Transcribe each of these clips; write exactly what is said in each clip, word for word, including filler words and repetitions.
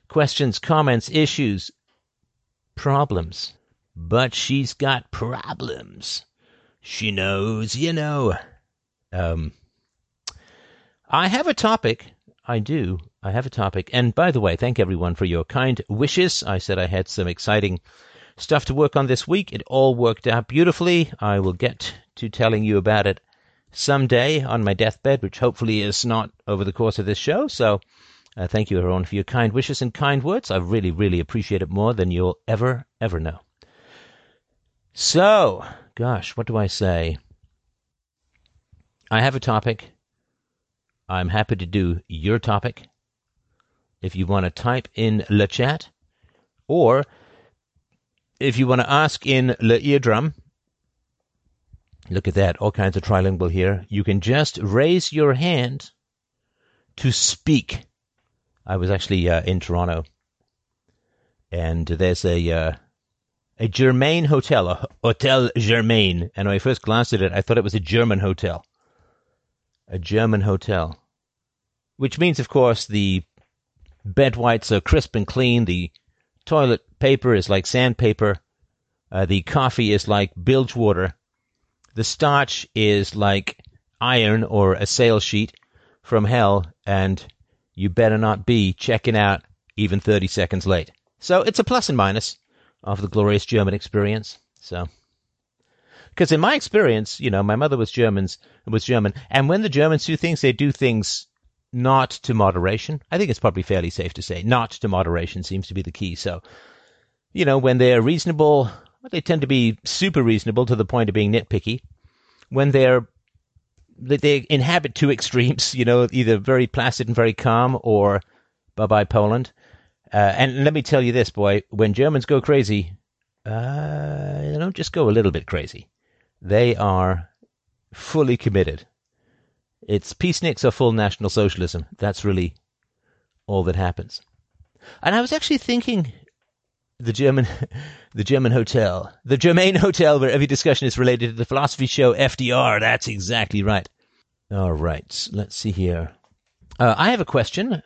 questions, comments, issues, problems. But she's got problems. She knows, you know. Um, I have a topic. I do. I have a topic. And by the way, thank everyone for your kind wishes. I said I had some exciting stuff to work on this week. It all worked out beautifully. I will get to telling you about it someday on my deathbed, which hopefully is not over the course of this show. So uh, thank you, everyone, for your kind wishes and kind words. I really, really appreciate it more than you'll ever, ever know. So, gosh, what do I say? I have a topic. I'm happy to do your topic. If you want to type in le chat, or if you want to ask in le eardrum, look at that, all kinds of trilingual here. You can just raise your hand to speak. I was actually uh, in Toronto, and there's a uh, a Germain hotel, a Hotel Germain. And when I first glanced at it, I thought it was a German hotel. A German hotel. Which means, of course, the bed whites are crisp and clean. The toilet paper is like sandpaper. Uh, the coffee is like bilge water. The starch is like iron or a sail sheet from hell. And you better not be checking out even thirty seconds late. So it's a plus and minus of the glorious German experience. So, because in my experience, you know, my mother was Germans was German, and when the Germans do things, they do things not to moderation. I think it's probably fairly safe to say not to moderation seems to be the key. So, you know, when they're reasonable, well, they tend to be super reasonable to the point of being nitpicky. When they're they inhabit two extremes, you know, either very placid and very calm, or bye-bye Poland. Uh, and let me tell you this, boy, when Germans go crazy, uh, they don't just go a little bit crazy. They are fully committed. It's peaceniks or full National Socialism. That's really all that happens. And I was actually thinking the German the German hotel, the Germain Hotel, where every discussion is related to the philosophy show F D R. That's exactly right. All right, let's see here. Uh, I have a question,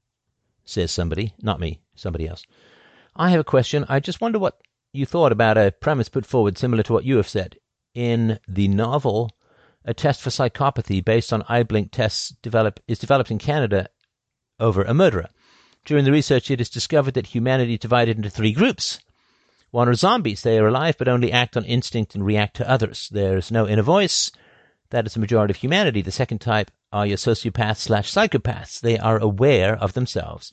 says somebody, not me, somebody else. I have a question. I just wonder what you thought about a premise put forward similar to what you have said. In the novel, A Test for Psychopathy, based on eye blink tests, develop, is developed in Canada over a murderer. During the research, it is discovered that humanity is divided into three groups. One are zombies. They are alive but only act on instinct and react to others. There's no inner voice. That is the majority of humanity. The second type are your sociopaths slash psychopaths. They are aware of themselves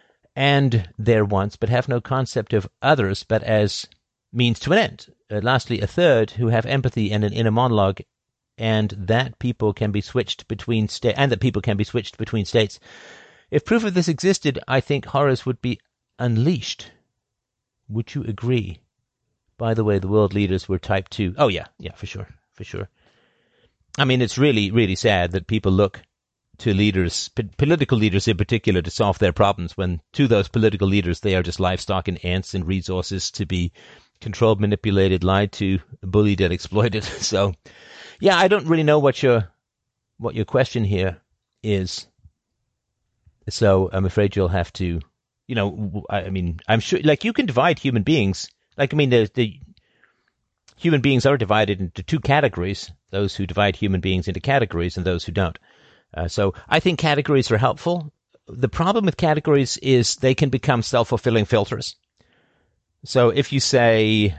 and their wants, but have no concept of others but as means to an end. Uh, lastly, a third who have empathy and an inner monologue, and that people can be switched between sta- and that people can be switched between states. If proof of this existed, I think horrors would be unleashed. Would you agree? By the way, the world leaders were type two. Oh, yeah, yeah, for sure, for sure. I mean, it's really, really sad that people look to leaders, p- political leaders in particular, to solve their problems, when to those political leaders, they are just livestock and ants and resources to be controlled, manipulated, lied to, bullied, and exploited. So, yeah, I don't really know what your what your question here is. So I'm afraid you'll have to, you know, I mean, I'm sure, like, you can divide human beings. Like, I mean, the, the human beings are divided into two categories, those who divide human beings into categories and those who don't. Uh, so I think categories are helpful. The problem with categories is they can become self-fulfilling filters. So if you say,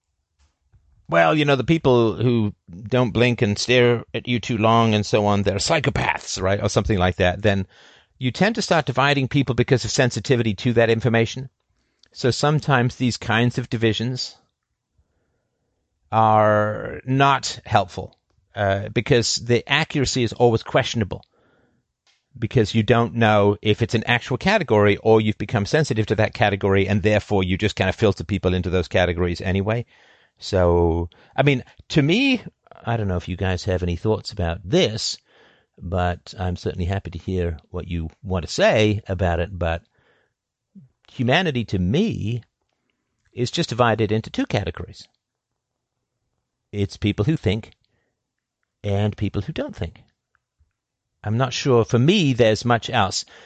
well, you know, the people who don't blink and stare at you too long and so on, they're psychopaths, right? Or something like that, then you tend to start dividing people because of sensitivity to that information. So sometimes these kinds of divisions are not helpful uh, because the accuracy is always questionable, because you don't know if it's an actual category or you've become sensitive to that category and therefore you just kind of filter people into those categories anyway. So, I mean, to me, I don't know if you guys have any thoughts about this, but I'm certainly happy to hear what you want to say about it. But humanity, to me, is just divided into two categories. It's people who think and people who don't think. I'm not sure, for me, there's much else.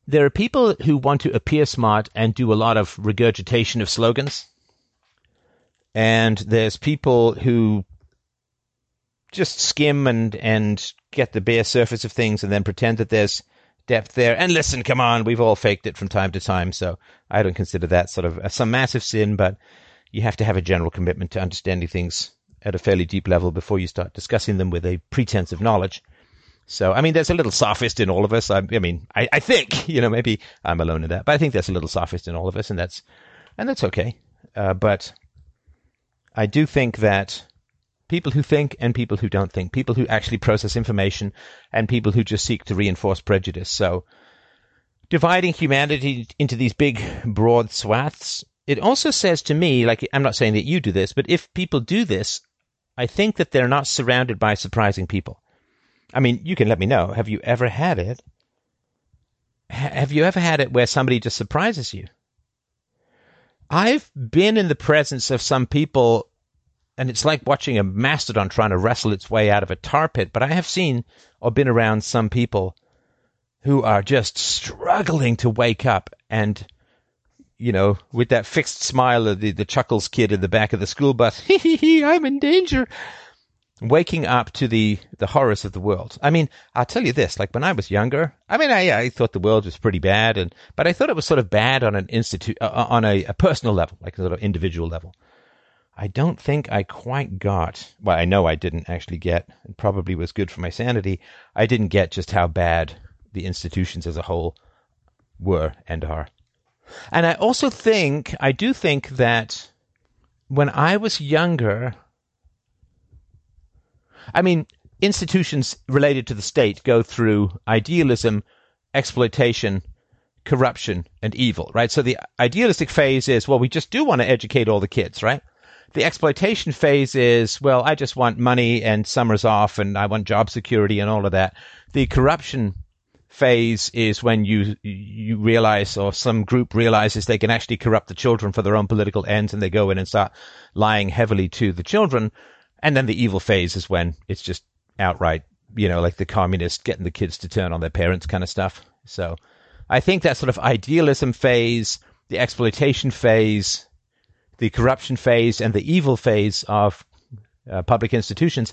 there are people who want to appear smart and do a lot of regurgitation of slogans. And there's people who just skim and, and get the bare surface of things and then pretend that there's depth there. And listen, come on, we've all faked it from time to time. So I don't consider that sort of some massive sin, but you have to have a general commitment to understanding things at a fairly deep level before you start discussing them with a pretense of knowledge. So, I mean, there's a little sophist in all of us. I, I mean, I, I think, you know, maybe I'm alone in that, but I think there's a little sophist in all of us, and that's, and that's okay. Uh, but I do think that people who think and people who don't think, people who actually process information and people who just seek to reinforce prejudice. So dividing humanity into these big, broad swaths, it also says to me, like, I'm not saying that you do this, but if people do this, I think that they're not surrounded by surprising people. I mean, you can let me know. Have you ever had it? H- have you ever had it where somebody just surprises you? I've been in the presence of some people, and it's like watching a mastodon trying to wrestle its way out of a tar pit, but I have seen or been around some people who are just struggling to wake up and, you know, with that fixed smile of the, the Chuckles kid in the back of the school bus, hee hee hee, I'm in danger. Waking up to the, the horrors of the world. I mean, I'll tell you this, like when I was younger, I mean, I, I thought the world was pretty bad, and but I thought it was sort of bad on an institute, uh, on a, a personal level, like a sort of individual level. I don't think I quite got, well, I know I didn't actually get, and probably was good for my sanity, I didn't get just how bad the institutions as a whole were and are. And I also think, I do think that when I was younger, I mean, institutions related to the state go through idealism, exploitation, corruption, and evil, right? So the idealistic phase is, well, we just do want to educate all the kids, right? The exploitation phase is, well, I just want money and summers off and I want job security and all of that. The corruption phase is when you you realize, or some group realizes, they can actually corrupt the children for their own political ends, and they go in and start lying heavily to the children. And then the evil phase is when it's just outright, you know, like the communists getting the kids to turn on their parents kind of stuff. So I think that sort of idealism phase, the exploitation phase, the corruption phase, and the evil phase of uh, public institutions,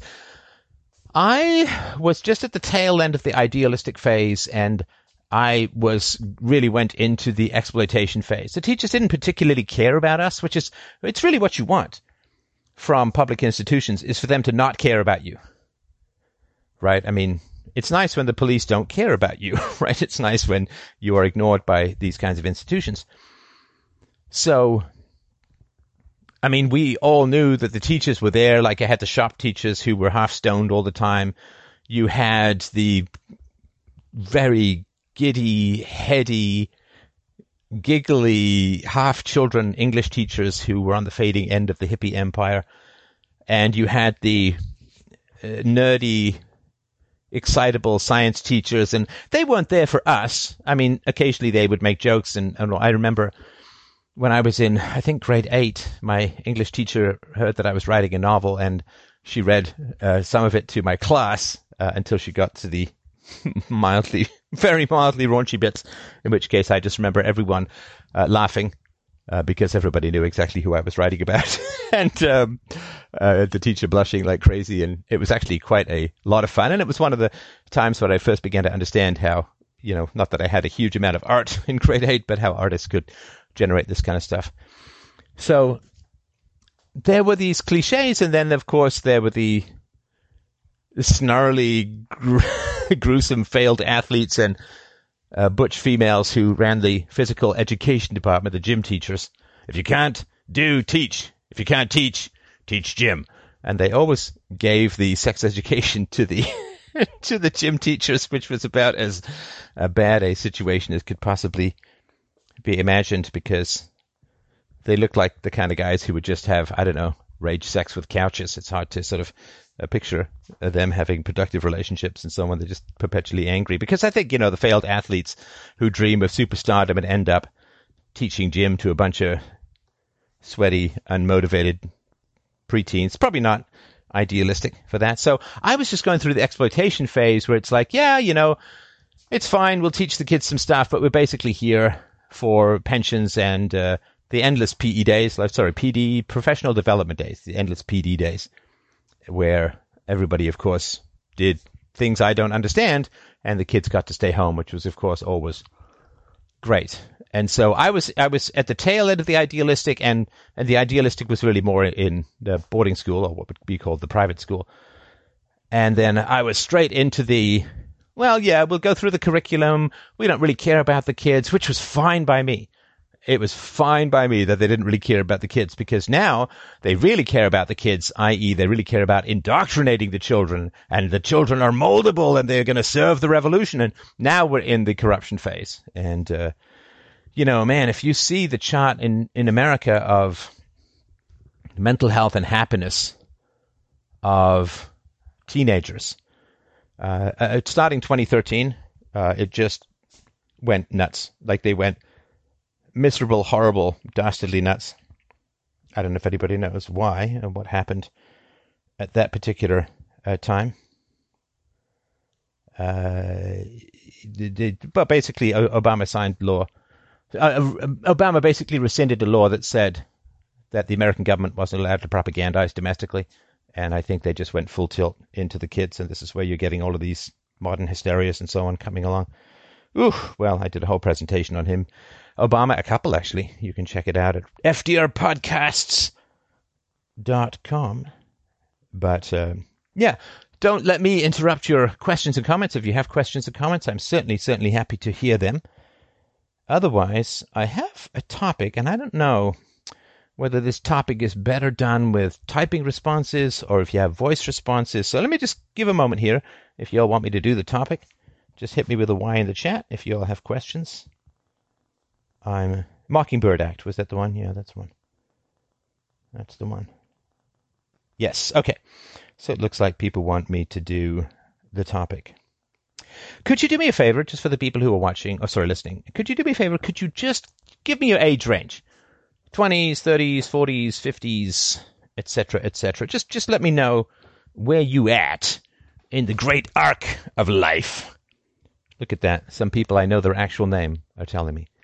I was just at the tail end of the idealistic phase, and I was really went into the exploitation phase. The teachers didn't particularly care about us, which is, it's really what you want from public institutions, is for them to not care about you, right? I mean, it's nice when the police don't care about you, right? It's nice when you are ignored by these kinds of institutions. So, I mean, we all knew that the teachers were there. Like, I had the shop teachers who were half stoned all the time. You had the very giddy, heady, giggly, half-children English teachers who were on the fading end of the hippie empire. And you had the uh, nerdy, excitable science teachers, and they weren't there for us. I mean, occasionally they would make jokes, and, and I remember when I was in, I think, grade eight, my English teacher heard that I was writing a novel, and she read uh, some of it to my class uh, until she got to the mildly, very mildly raunchy bits, in which case I just remember everyone uh, laughing uh, because everybody knew exactly who I was writing about, and um, uh, the teacher blushing like crazy, and it was actually quite a lot of fun, and it was one of the times when I first began to understand how, you know, not that I had a huge amount of art in grade eight, but how artists could generate this kind of stuff. So there were these cliches, and then, of course, there were the snarly, gr- gruesome failed athletes and uh, butch females who ran the physical education department, the gym teachers. If you can't do, teach. If you can't teach, teach gym. And they always gave the sex education to the to the gym teachers, which was about as uh, bad a situation as could possibly be imagined, because they looked like the kind of guys who would just have, I don't know, rage sex with couches. It's hard to sort of uh, picture uh, them having productive relationships and so on. They're just perpetually angry. Because I think, you know, the failed athletes who dream of superstardom and end up teaching gym to a bunch of sweaty, unmotivated preteens, probably not idealistic for that. So I was just going through the exploitation phase where it's like, yeah, you know, it's fine. We'll teach the kids some stuff, but we're basically here for pensions and uh, the endless P E days. Sorry, P D, professional development days, the endless P D days, where everybody, of course, did things I don't understand, and the kids got to stay home, which was, of course, always great. And so I was I was at the tail end of the idealistic, and, and the idealistic was really more in the boarding school, or what would be called the private school. And then I was straight into the, well, yeah, we'll go through the curriculum. We don't really care about the kids, which was fine by me. It was fine by me that they didn't really care about the kids, because now they really care about the kids, that is they really care about indoctrinating the children, and the children are moldable and they're going to serve the revolution. And now we're in the corruption phase. And, uh, you know, man, if you see the chart in, in America of mental health and happiness of teenagers, uh, uh, starting twenty thirteen, uh, it just went nuts. Like they went miserable, horrible, dastardly nuts. I don't know if anybody knows why and what happened at that particular uh, time. Uh, but basically, Obama signed law. Uh, Obama basically rescinded a law that said that the American government wasn't allowed to propagandize domestically. And I think they just went full tilt into the kids. And this is where you're getting all of these modern hysterias and so on coming along. Ooh, well, I did a whole presentation on him. Obama, a couple, actually. You can check it out at F D R podcasts dot com. But, uh, yeah, don't let me interrupt your questions and comments. If you have questions and comments, I'm certainly, certainly happy to hear them. Otherwise, I have a topic, and I don't know whether this topic is better done with typing responses or if you have voice responses. So let me just give a moment here. If you all want me to do the topic, just hit me with a Y in the chat if you all have questions. I'm Mockingbird Act. Was that the one? Yeah, that's the one. That's the one. Yes. Okay. So it looks like people want me to do the topic. Could you do me a favor, just for the people who are watching, or sorry, listening, could you do me a favor? Could you just give me your age range? twenties, thirties, forties, fifties, et cetera, et cetera. Just, just let me know where you at in the great arc of life. Look at that. Some people I know their actual name are telling me.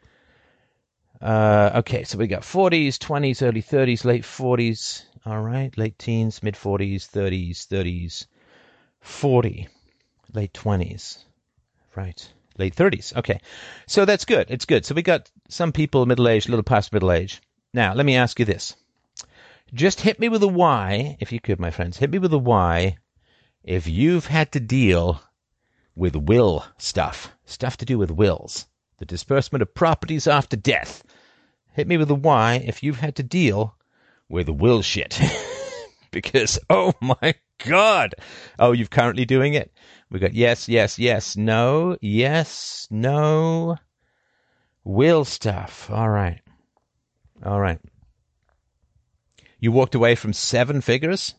Uh, okay, so we got forties, twenties, early thirties, late forties. All right, late teens, mid forties, thirties, thirties, forty, late twenties. Right, late thirties. Okay, so that's good. It's good. So we got some people middle-aged, a little past middle age. Now, let me ask you this. Just hit me with a Y, if you could, my friends. Hit me with a Y if you've had to deal with will stuff, stuff to do with wills, the disbursement of properties after death. Hit me with a Y if you've had to deal with will shit. Because, oh my God. Oh, you're currently doing it? We got yes, yes, yes, no, yes, no. Will stuff. All right. All right. You walked away from seven figures?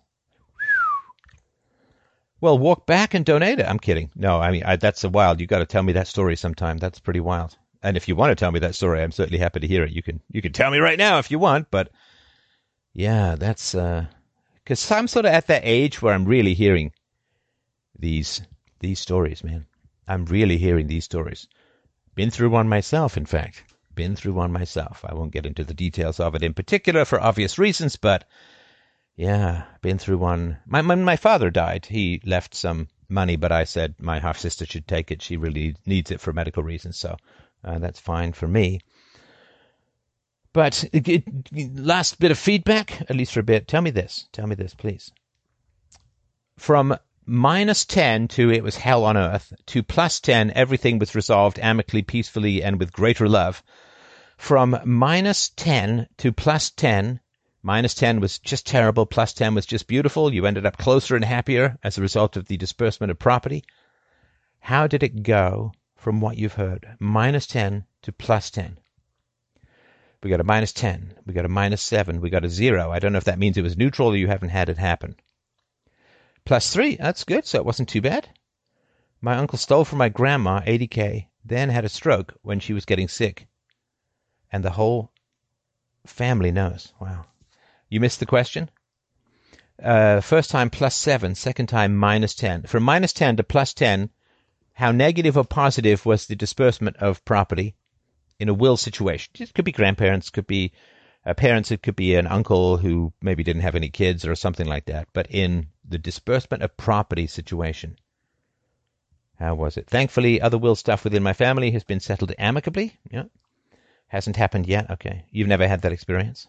Well, walk back and donate it. I'm kidding. No, I mean, I, that's a wild. You got to tell me that story sometime. That's pretty wild. And if you want to tell me that story, I'm certainly happy to hear it. You can you can tell me right now if you want. But yeah, that's uh, because I'm sort of at that age where I'm really hearing these these stories, man. I'm really hearing these stories. Been through one myself, in fact. Been through one myself. I won't get into the details of it in particular for obvious reasons, but yeah, been through one. My, my my father died. He left some money, but I said my half sister should take it. She really needs it for medical reasons, so uh, that's fine for me. But it, it, last bit of feedback, at least for a bit. Tell me this. Tell me this, please. From minus ten to it was hell on earth to plus ten, everything was resolved amicably, peacefully, and with greater love. From minus ten to plus ten, minus ten was just terrible, plus ten was just beautiful. You ended up closer and happier as a result of the disbursement of property. How did it go from what you've heard? Minus ten to plus ten. We got a minus ten. We got a minus seven. We got a zero. I don't know if that means it was neutral or you haven't had it happen. Plus three. That's good. So it wasn't too bad. My uncle stole from my grandma eighty K, then had a stroke when she was getting sick. And the whole family knows. Wow. You missed the question? Uh, first time plus seven. Second time minus ten. From minus ten to plus ten how negative or positive was the disbursement of property in a will situation. It could be grandparents, could be uh, parents, it could be an uncle who maybe didn't have any kids or something like that. But in the disbursement of property situation, how was it? Thankfully, other will stuff within my family has been settled amicably. Yeah. Hasn't happened yet? Okay. You've never had that experience?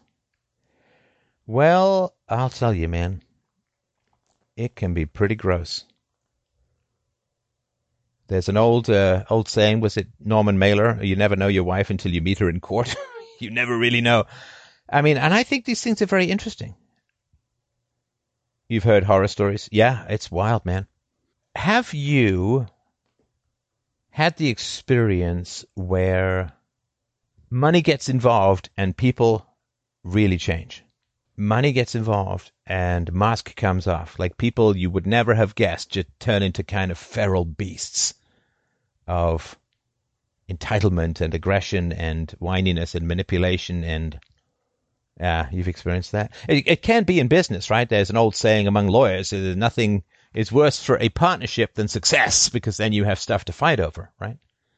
Well, I'll tell you, man. It can be pretty gross. There's an old uh, old saying, was it Norman Mailer? You never know your wife until you meet her in court. You never really know. I mean, and I think these things are very interesting. You've heard horror stories? Yeah, it's wild, man. Have you had the experience where money gets involved and people really change? Money gets involved and mask comes off. Like people you would never have guessed just turn into kind of feral beasts of entitlement and aggression and whininess and manipulation. And yeah, you've experienced that. It, it can be in business, right? There's an old saying among lawyers, uh, nothing is worse for a partnership than success, because then you have stuff to fight over, right?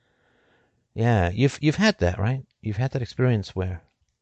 Yeah, you've you've had that, right? You've had that experience where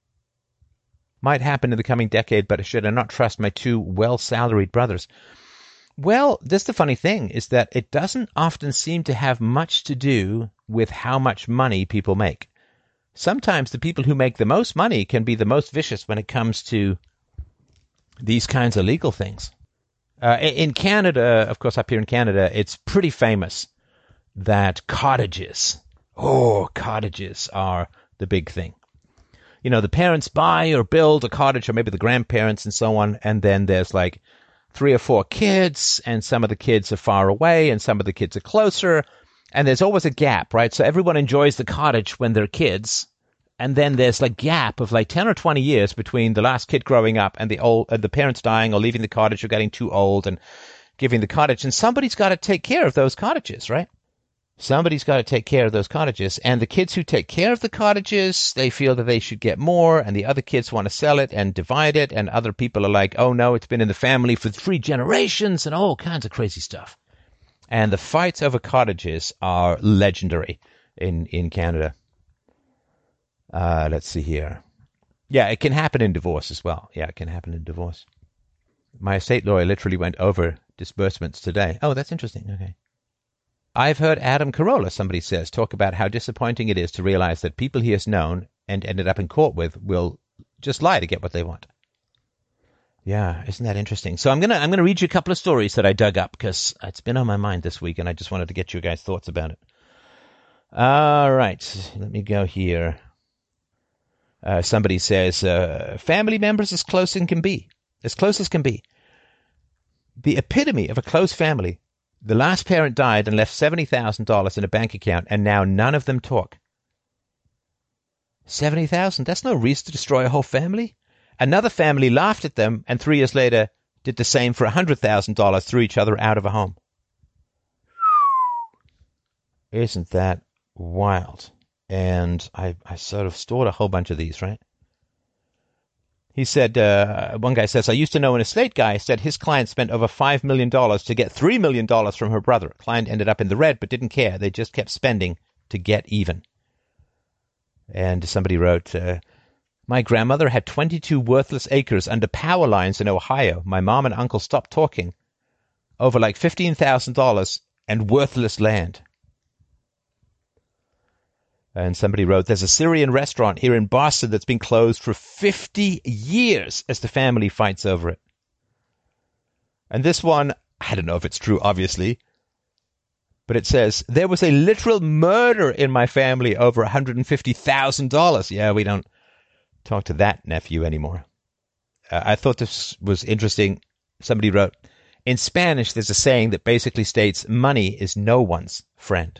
might happen in the coming decade, but should I not trust my two well-salaried brothers? Well, that's the funny thing, is that it doesn't often seem to have much to do with how much money people make. Sometimes the people who make the most money can be the most vicious when it comes to these kinds of legal things. Uh, in Canada, of course, up here in Canada, it's pretty famous that cottages, oh, cottages are the big thing. You know, the parents buy or build a cottage, or maybe the grandparents and so on, and then there's like three or four kids, and some of the kids are far away, and some of the kids are closer, and there's always a gap, right? So everyone enjoys the cottage when they're kids, and then there's like gap of like ten or twenty years between the last kid growing up and the old, uh, the parents dying or leaving the cottage or getting too old and giving the cottage, and somebody's got to take care of those cottages, right? Somebody's got to take care of those cottages, and the kids who take care of the cottages, they feel that they should get more, and the other kids want to sell it and divide it, and other people are like, oh no, it's been in the family for three generations, and all kinds of crazy stuff. And the fights over cottages are legendary in, in Canada. Uh, let's see here. Yeah, it can happen in divorce as well. Yeah, it can happen in divorce. My estate lawyer literally went over disbursements today. Oh, that's interesting. Okay. I've heard Adam Carolla, somebody says, talk about how disappointing it is to realize that people he has known and ended up in court with will just lie to get what they want. Yeah, isn't that interesting? So I'm gonna I'm gonna read you a couple of stories that I dug up because it's been on my mind this week, and I just wanted to get your guys' thoughts about it. All right, let me go here. Uh, somebody says, uh, family members as close as can be, as close as can be. The epitome of a close family. The last parent died and left seventy thousand dollars in a bank account, and now none of them talk. seventy thousand dollars? That's no reason to destroy a whole family. Another family laughed at them, and three years later did the same for one hundred thousand dollars, threw each other out of a home. Isn't that wild? And I, I sort of stored a whole bunch of these, right? He said, uh, one guy says, I used to know an estate guy said his client spent over five million dollars to get three million dollars from her brother. Client ended up in the red but didn't care. They just kept spending to get even. And somebody wrote, uh, my grandmother had twenty-two worthless acres under power lines in Ohio. My mom and uncle stopped talking over like fifteen thousand dollars and worthless land. And somebody wrote, there's a Syrian restaurant here in Boston that's been closed for fifty years as the family fights over it. And this one, I don't know if it's true, obviously, but it says, there was a literal murder in my family over one hundred fifty thousand dollars. Yeah, we don't talk to that nephew anymore. Uh, I thought this was interesting. Somebody wrote, in Spanish, there's a saying that basically states money is no one's friend.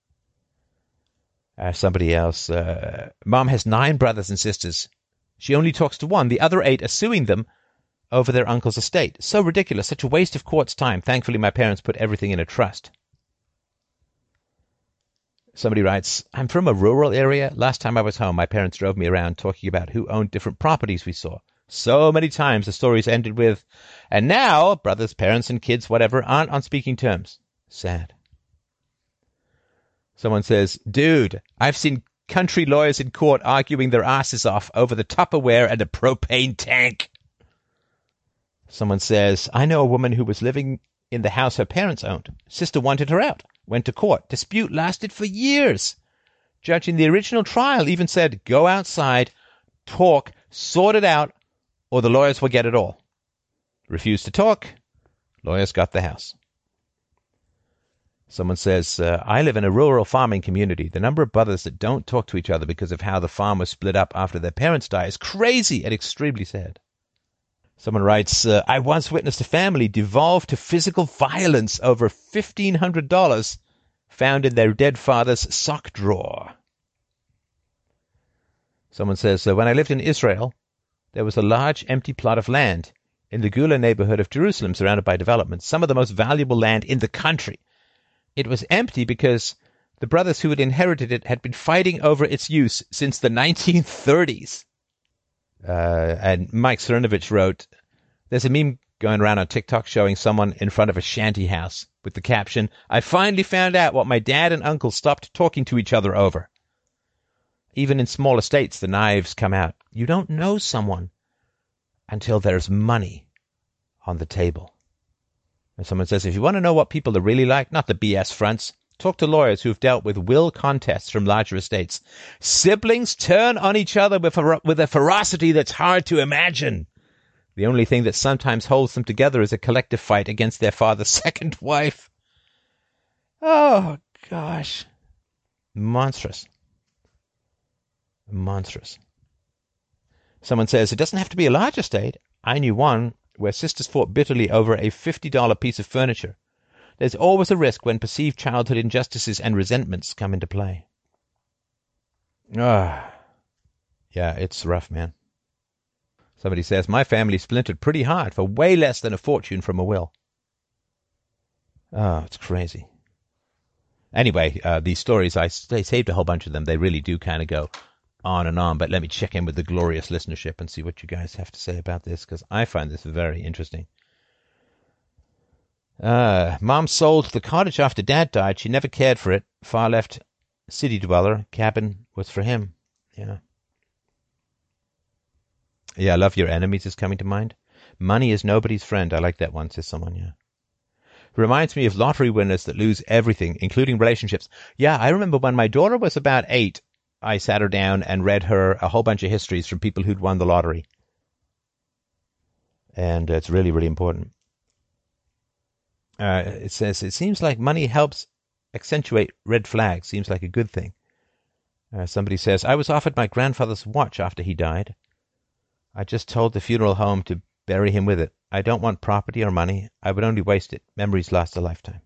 Uh, somebody else, uh, mom has nine brothers and sisters. She only talks to one. The other eight are suing them over their uncle's estate. So ridiculous, such a waste of court's time. Thankfully, my parents put everything in a trust. Somebody writes, I'm from a rural area. Last time I was home, my parents drove me around talking about who owned different properties we saw. So many times the stories ended with, and now brothers, parents, and kids, whatever, aren't on speaking terms. Sad. Someone says, dude, I've seen country lawyers in court arguing their asses off over the Tupperware and a propane tank. Someone says, I know a woman who was living in the house her parents owned. Sister wanted her out. Went to court. Dispute lasted for years. Judge in the original trial even said, go outside, talk, sort it out, or the lawyers will get it all. Refused to talk. Lawyers got the house. Someone says, uh, I live in a rural farming community. The number of brothers that don't talk to each other because of how the farm was split up after their parents die is crazy and extremely sad. Someone writes, uh, I once witnessed a family devolve to physical violence over fifteen hundred dollars found in their dead father's sock drawer. Someone says, uh, when I lived in Israel, there was a large empty plot of land in the Gula neighborhood of Jerusalem surrounded by developments, some of the most valuable land in the country. It was empty because the brothers who had inherited it had been fighting over its use since the nineteen thirties. Uh, and Mike Cernovich wrote, there's a meme going around on TikTok showing someone in front of a shanty house with the caption, I finally found out what my dad and uncle stopped talking to each other over. Even in small estates, the knives come out. You don't know someone until there's money on the table. And someone says, if you want to know what people are really like, not the B S fronts, talk to lawyers who've dealt with will contests from larger estates. Siblings turn on each other with a, with a ferocity that's hard to imagine. The only thing that sometimes holds them together is a collective fight against their father's second wife. Oh, gosh. Monstrous. Monstrous. Someone says, it doesn't have to be a large estate. I knew one where sisters fought bitterly over a fifty dollar piece of furniture. There's always a risk when perceived childhood injustices and resentments come into play. Ah, yeah, it's rough, man. Somebody says, my family splintered pretty hard for way less than a fortune from a will. Oh, it's crazy. Anyway, uh, these stories, I, I saved a whole bunch of them. They really do kind of go on and on. But let me check in with the glorious listenership and see what you guys have to say about this, because I find this very interesting. Uh, Mom sold the cottage after Dad died. She never cared for it. Far left city dweller. Cabin was for him. Yeah. Yeah, I love your enemies is coming to mind. Money is nobody's friend. I like that one, says someone, yeah. Reminds me of lottery winners that lose everything, including relationships. Yeah, I remember when my daughter was about eight, I sat her down and read her a whole bunch of histories from people who'd won the lottery. And it's really, really important. Uh, it says, it seems like money helps accentuate red flags. Seems like a good thing. Uh, somebody says, I was offered my grandfather's watch after he died. I just told the funeral home to bury him with it. I don't want property or money. I would only waste it. Memories last a lifetime.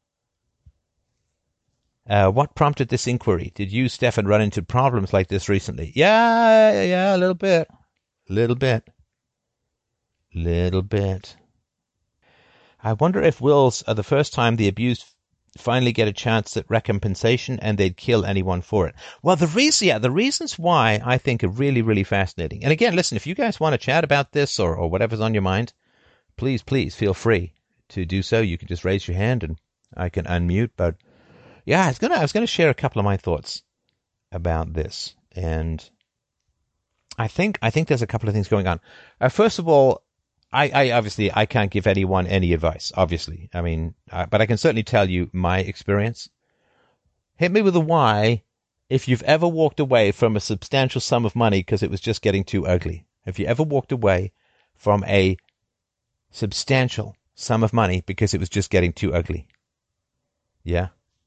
Uh, what prompted this inquiry? Did you, Stefan, run into problems like this recently? Yeah, yeah, a little bit. A little bit. Little bit. I wonder if wills are the first time the abused finally get a chance at recompensation and they'd kill anyone for it. Well, the reason, yeah, the reasons why I think are really, really fascinating. And again, listen, if you guys want to chat about this or, or whatever's on your mind, please, please feel free to do so. You can just raise your hand and I can unmute. But yeah, I was gonna, I was gonna share a couple of my thoughts about this, and I think, I think there's a couple of things going on. Uh, first of all, I, I obviously I can't give anyone any advice. Obviously, I mean, uh, but I can certainly tell you my experience. Hit me with a why if you've ever walked away from a substantial sum of money because it was just getting too ugly. Have you ever walked away from a substantial sum of money because it was just getting too ugly? Yeah.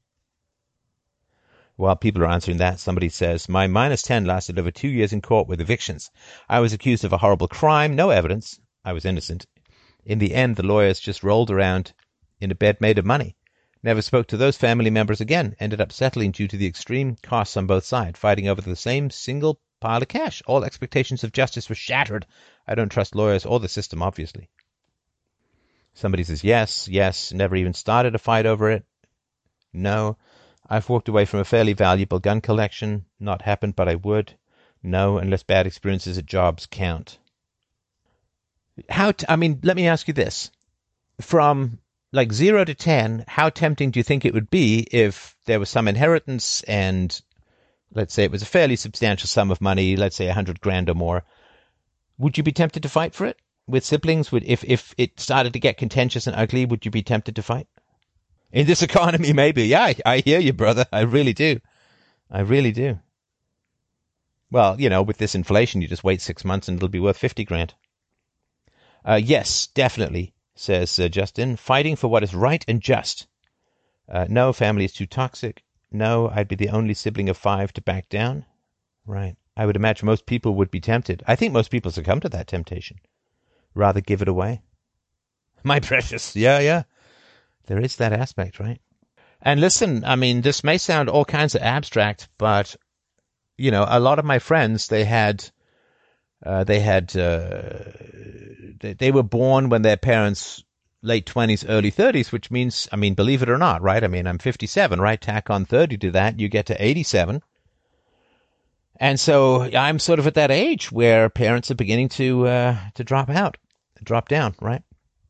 While people are answering that, somebody says, my minus ten lasted over two years in court with evictions. I was accused of a horrible crime, no evidence. I was innocent. In the end, the lawyers just rolled around in a bed made of money. Never spoke to those family members again. Ended up settling due to the extreme costs on both sides, fighting over the same single pile of cash. All expectations of justice were shattered. I don't trust lawyers or the system, obviously. Somebody says, yes, yes, never even started a fight over it. No. I've walked away from a fairly valuable gun collection. Not happened, but I would. No, unless bad experiences at jobs count. How? T- I mean, let me ask you this: from like zero to ten, how tempting do you think it would be if there was some inheritance and let's say it was a fairly substantial sum of money, let's say a hundred grand or more? Would you be tempted to fight for it with siblings? Would if, if it started to get contentious and ugly, would you be tempted to fight? In this economy, maybe. Yeah, I, I hear you, brother. I really do. I really do. Well, you know, with this inflation, you just wait six months and it'll be worth fifty grand. Uh, yes, definitely, says uh, Justin. Fighting for what is right and just. Uh, no, family is too toxic. No, I'd be the only sibling of five to back down. Right. I would imagine most people would be tempted. I think most people succumb to that temptation. Rather give it away. My precious. Yeah, yeah. There is that aspect, right? And listen, I mean, this may sound all kinds of abstract, but, you know, a lot of my friends, they had, uh, they had, uh, they, they were born when their parents, late twenties, early thirties, which means, I mean, believe it or not, right? I mean, I'm fifty-seven, right? Tack on thirty to that, you get to eighty-seven. And so I'm sort of at that age where parents are beginning to, uh, to drop out, drop down, right?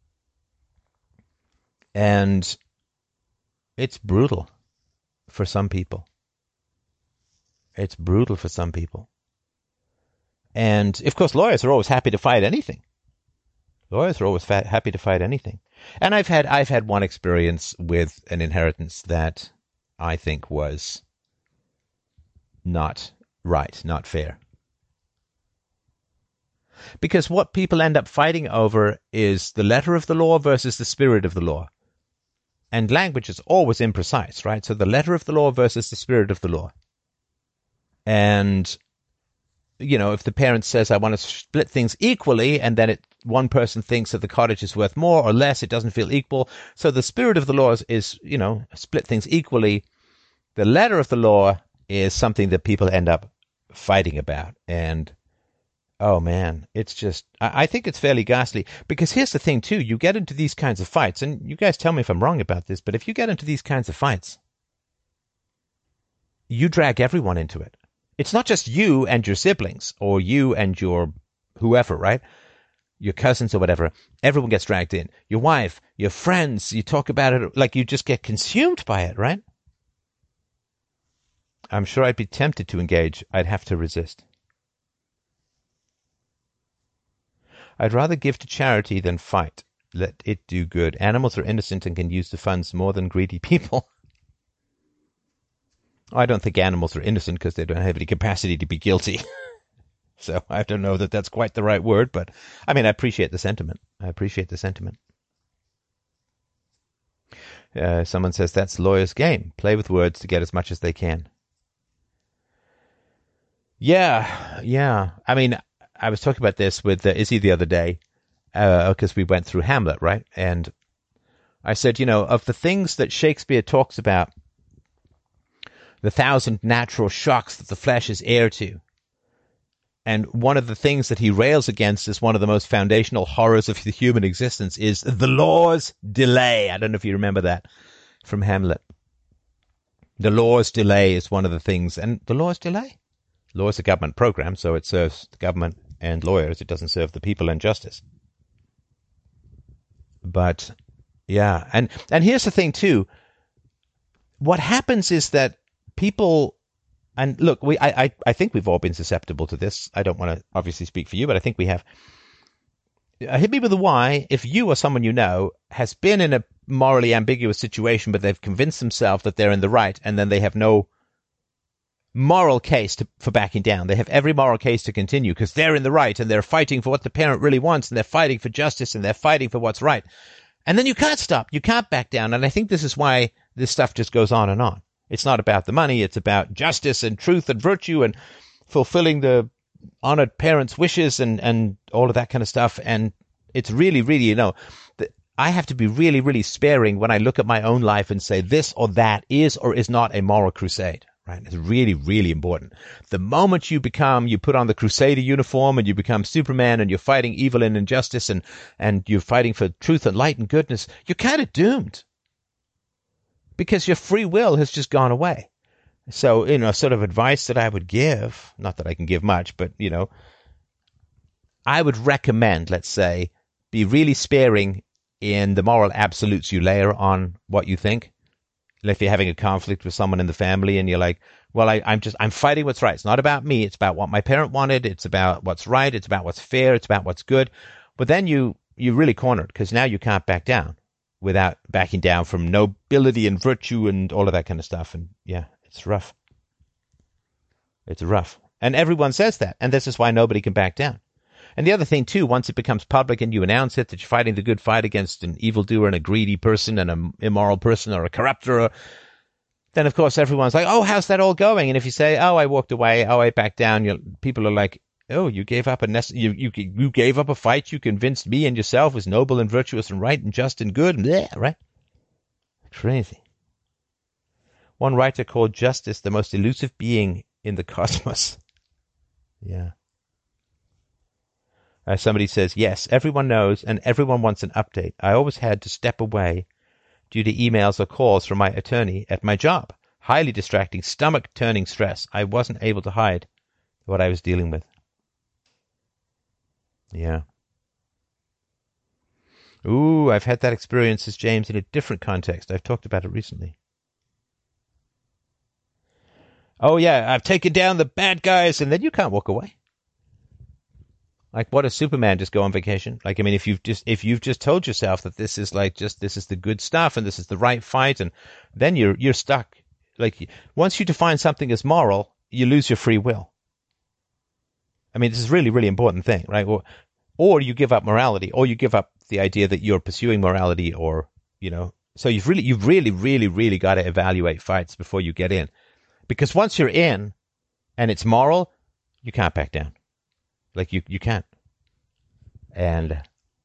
And it's brutal for some people. It's brutal for some people. And, of course, lawyers are always happy to fight anything. Lawyers are always fa- happy to fight anything. And I've had I've had one experience with an inheritance that I think was not right, not fair. Because what people end up fighting over is the letter of the law versus the spirit of the law. And language is always imprecise, right? So the letter of the law versus the spirit of the law. And, you know, if the parent says, I want to split things equally, and then it, one person thinks that the cottage is worth more or less, it doesn't feel equal. So the spirit of the law is, is, you know, split things equally. The letter of the law is something that people end up fighting about. And oh, man, it's just, I think it's fairly ghastly. Because here's the thing, too. You get into these kinds of fights, and you guys tell me if I'm wrong about this, but if you get into these kinds of fights, you drag everyone into it. It's not just you and your siblings, or you and your whoever, right? Your cousins or whatever. Everyone gets dragged in. Your wife, your friends, you talk about it, like you just get consumed by it, right? I'm sure I'd be tempted to engage. I'd have to resist. I'd rather give to charity than fight. Let it do good. Animals are innocent and can use the funds more than greedy people. I don't think animals are innocent because they don't have any capacity to be guilty. So I don't know that that's quite the right word, but I mean, I appreciate the sentiment. I appreciate the sentiment. Uh, someone says that's lawyer's game. Play with words to get as much as they can. Yeah, yeah. I mean, I was talking about this with uh, Izzy the other day because uh, we went through Hamlet, right? And I said, you know, of the things that Shakespeare talks about, the thousand natural shocks that the flesh is heir to, and one of the things that he rails against is one of the most foundational horrors of the human existence is the law's delay. I don't know if you remember that from Hamlet. The law's delay is one of the things, and the law's delay? Law is a government program, so it serves the government and lawyers. It doesn't serve the people and justice. But, yeah. And, and here's the thing, too. What happens is that people, and look, we I, I, I think we've all been susceptible to this. I don't want to obviously speak for you, but I think we have. Uh, hit me with a why if you or someone you know has been in a morally ambiguous situation, but they've convinced themselves that they're in the right, and then they have no moral case to, for backing down. They have every moral case to continue because they're in the right and they're fighting for what the parent really wants and they're fighting for justice and they're fighting for what's right. And then you can't stop. You can't back down. And I think this is why this stuff just goes on and on. It's not about the money. It's about justice and truth and virtue and fulfilling the honored parents' wishes and, and all of that kind of stuff. And it's really, really, you know, the, I have to be really, really sparing when I look at my own life and say this or that is or is not a moral crusade. Right? It's really, really important. The moment you become, you put on the Crusader uniform and you become Superman and you're fighting evil and injustice and, and you're fighting for truth and light and goodness, you're kind of doomed. Because your free will has just gone away. So, you know, sort of advice that I would give, not that I can give much, but, you know, I would recommend, let's say, be really sparing in the moral absolutes you layer on what you think. If you're having a conflict with someone in the family and you're like, well, I, I'm just, I'm fighting what's right. It's not about me. It's about what my parent wanted. It's about what's right. It's about what's fair. It's about what's good. But then you, you're really cornered because now you can't back down without backing down from nobility and virtue and all of that kind of stuff. And yeah, it's rough. It's rough. And everyone says that. And this is why nobody can back down. And the other thing, too, once it becomes public and you announce it, that you're fighting the good fight against an evildoer and a greedy person and an immoral person or a corrupter, or, then, of course, everyone's like, oh, how's that all going? And if you say, oh, I walked away, oh, I backed down, you people are like, oh, you gave up a nece- you, you you gave up a fight you convinced me and yourself was noble and virtuous and right and just and good. Blech, right? Crazy. One writer called justice the most elusive being in the cosmos. Yeah. Uh, somebody says, yes, everyone knows and everyone wants an update. I always had to step away due to emails or calls from my attorney at my job. Highly distracting, stomach-turning stress. I wasn't able to hide what I was dealing with. Yeah. Ooh, I've had that experience, says James, in a different context. I've talked about it recently. Oh, yeah, I've taken down the bad guys, and then you can't walk away. Like, what does Superman just go on vacation? Like, I mean, if you've just if you've just told yourself that this is like just this is the good stuff and this is the right fight, and then you're you're stuck. Like, once you define something as moral, you lose your free will. I mean, this is really, really important thing, right? Or, or you give up morality, or you give up the idea that you're pursuing morality, or, you know, so you've really, you've really, really, really got to evaluate fights before you get in. Because once you're in and it's moral, you can't back down. Like, you, you can't. And,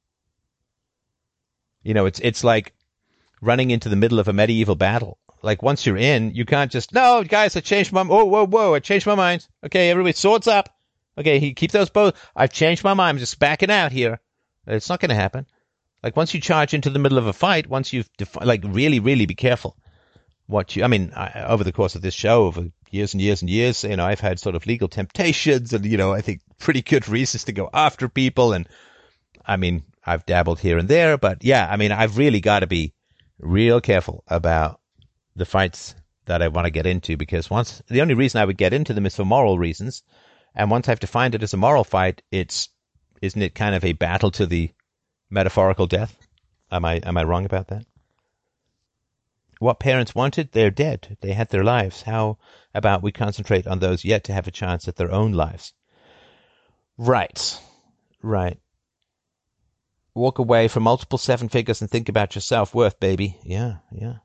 you know, it's, it's like running into the middle of a medieval battle. Like, once you're in, you can't just, no, guys, I changed my, oh, whoa, whoa, I changed my mind. Okay, everybody, swords up. Okay, he keep those bows. I've changed my mind. I'm just backing out here. It's not going to happen. Like, once you charge into the middle of a fight, once you've, defi- like, really, really be careful. What you, I mean, I, over the course of this show, over years and years and years, you know, I've had sort of legal temptations and, you know, I think pretty good reasons to go after people. And, I mean, I've dabbled here and there, but yeah, I mean, I've really got to be real careful about the fights that I want to get into, because once, the only reason I would get into them is for moral reasons. And once I've defined it as a moral fight, it's, isn't it kind of a battle to the metaphorical death? Am I, am I wrong about that? What parents wanted, they're dead. They had their lives. How about we concentrate on those yet to have a chance at their own lives? Right. Right. Walk away from multiple seven figures and think about your self-worth, baby. Yeah, yeah.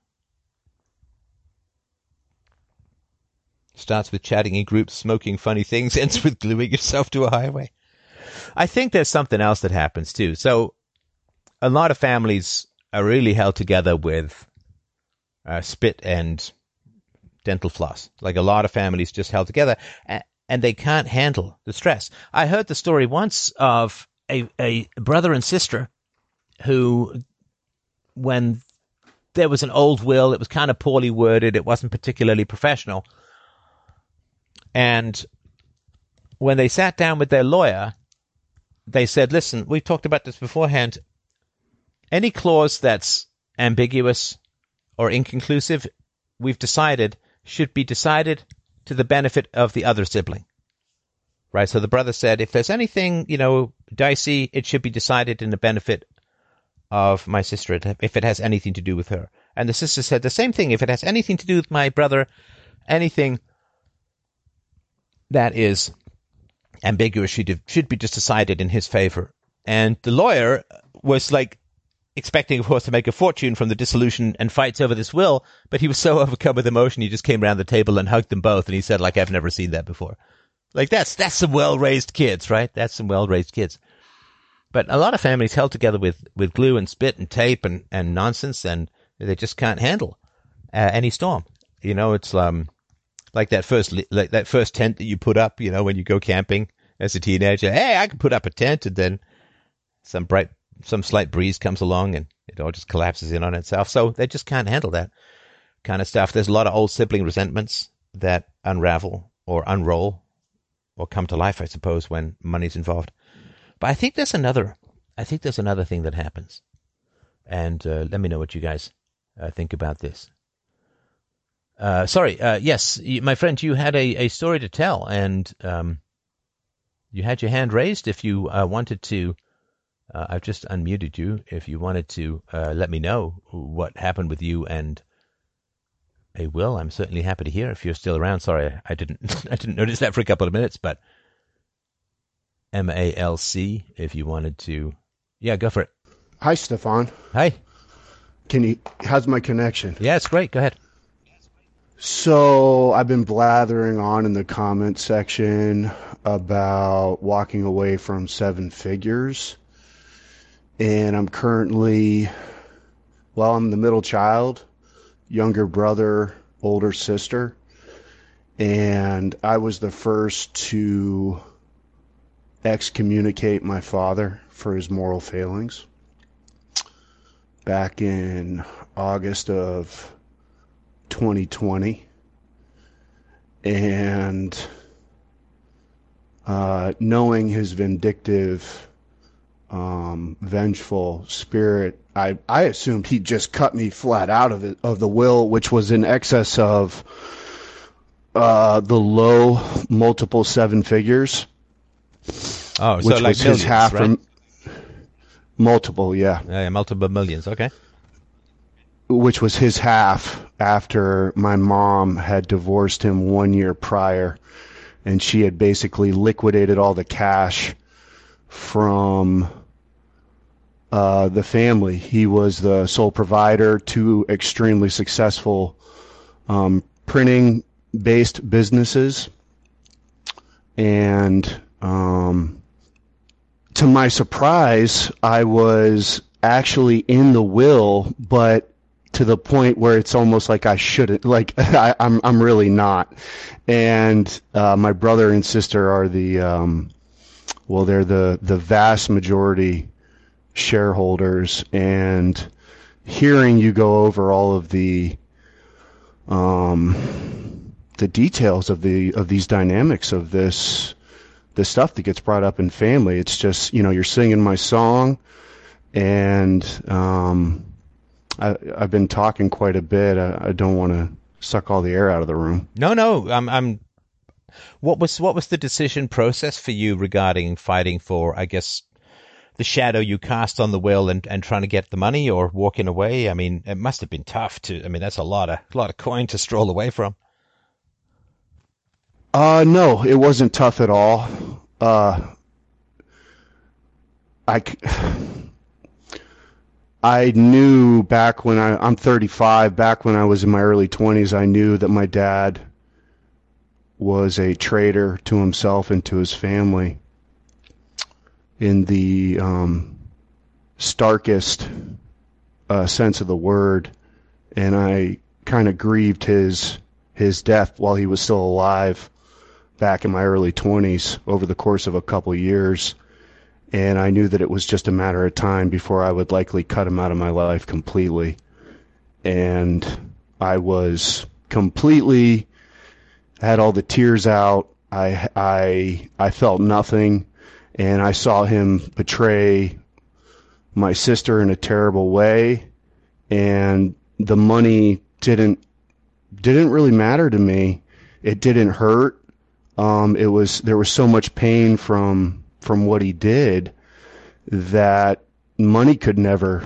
Starts with chatting in groups, smoking funny things, ends with gluing yourself to a highway. I think there's something else that happens, too. So a lot of families are really held together with uh, spit and dental floss. Like, a lot of families just held together, and they can't handle the stress. I heard the story once of a, a brother and sister who, when there was an old will, it was kind of poorly worded, it wasn't particularly professional, and when they sat down with their lawyer, they said, listen, we've talked about this beforehand. Any clause that's ambiguous or inconclusive, we've decided, should be decided to the benefit of the other sibling. Right? So the brother said, if there's anything, you know, dicey, it should be decided in the benefit of my sister, if it has anything to do with her. And the sister said the same thing. If it has anything to do with my brother, anything that is ambiguous should, should be just decided in his favor. And the lawyer was like, expecting, of course, to make a fortune from the dissolution and fights over this will, but he was so overcome with emotion, he just came around the table and hugged them both, and he said, like, I've never seen that before. Like, that's that's some well-raised kids, right? That's some well-raised kids. But a lot of families held together with, with glue and spit and tape and, and nonsense, and they just can't handle uh, any storm. You know, it's um like that first like that first tent that you put up, you know, when you go camping as a teenager. Hey, I can put up a tent, and then some bright some slight breeze comes along and it all just collapses in on itself. So they just can't handle that kind of stuff. There's a lot of old sibling resentments that unravel or unroll or come to life, I suppose, when money's involved. But I think there's another, I think there's another thing that happens. and uh, let me know what you guys uh, think about this. Uh, sorry, uh, yes, my friend, you had a, a story to tell, and um, you had your hand raised. If you uh, wanted to, uh, I've just unmuted you. If you wanted to uh, let me know what happened with you and a will, I'm certainly happy to hear. If you're still around, sorry, I didn't, I didn't notice that for a couple of minutes, but M A L C, if you wanted to, yeah, go for it. Hi, Stefan. Hi. Can you? How's my connection? Yeah, it's great. Go ahead. So I've been blathering on in the comment section about walking away from seven figures. And I'm currently, well, I'm the middle child, younger brother, older sister. And I was the first to excommunicate my father for his moral failings back in August of twenty twenty, and uh, knowing his vindictive, um, vengeful spirit, I, I assumed he just cut me flat out of it, of the will, which was in excess of uh, the low multiple seven figures. Oh, so which like was millions, his half right? from multiple, yeah. Yeah, multiple millions. Okay. Which was his half after my mom had divorced him one year prior, and she had basically liquidated all the cash from uh, the family. He was the sole provider, two extremely successful um, printing-based businesses, and um, to my surprise, I was actually in the will, but to the point where it's almost like I shouldn't, like I, I'm, I'm really not. And uh, my brother and sister are the, um, well, they're the the vast majority shareholders. And hearing you go over all of the, um, the details of the of these dynamics of this, the stuff that gets brought up in family, it's just, you know, you're singing my song, and um. I, I've been talking quite a bit. I, I don't want to suck all the air out of the room. No, no. I'm. I'm. What was what was the decision process for you regarding fighting for, I guess, the shadow you cast on the will and, and trying to get the money, or walking away? I mean, it must have been tough to. I mean, that's a lot of a lot of coin to stroll away from. Uh, no, it wasn't tough at all. Uh, I. I knew back when I, I'm thirty-five, back when I was in my early twenties, I knew that my dad was a traitor to himself and to his family in the um, starkest uh, sense of the word. And I kind of grieved his his death while he was still alive back in my early twenties over the course of a couple of years. And I knew that it was just a matter of time before I would likely cut him out of my life completely. And I was completely, had all the tears out. I, I, I felt nothing. And I saw him betray my sister in a terrible way. And the money didn't, didn't really matter to me. It didn't hurt. Um, it was, there was so much pain from, from what he did that money could never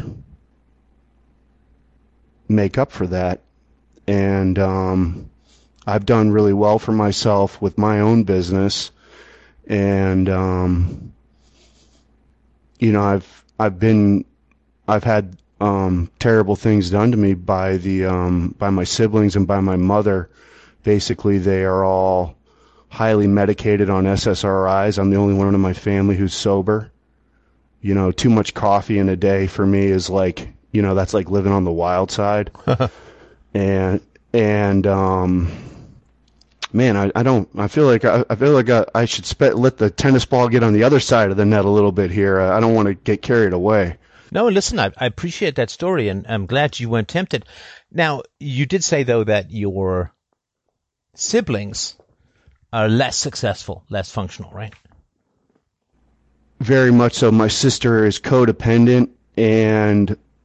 make up for that. And um, I've done really well for myself with my own business, and um, you know, I've I've been I've had um, terrible things done to me by the um, by my siblings and by my mother. Basically, they are all highly medicated on S S R Is. I'm the only one in my family who's sober. You know, too much coffee in a day for me is like, you know, that's like living on the wild side. and and um, man, I, I don't. I feel like I, I feel like I, I should spe- let the tennis ball get on the other side of the net a little bit here. I don't want to get carried away. No, listen, I, I appreciate that story, and I'm glad you weren't tempted. Now, you did say though that your siblings are less successful, less functional, right? Very much so. My sister is codependent, and um,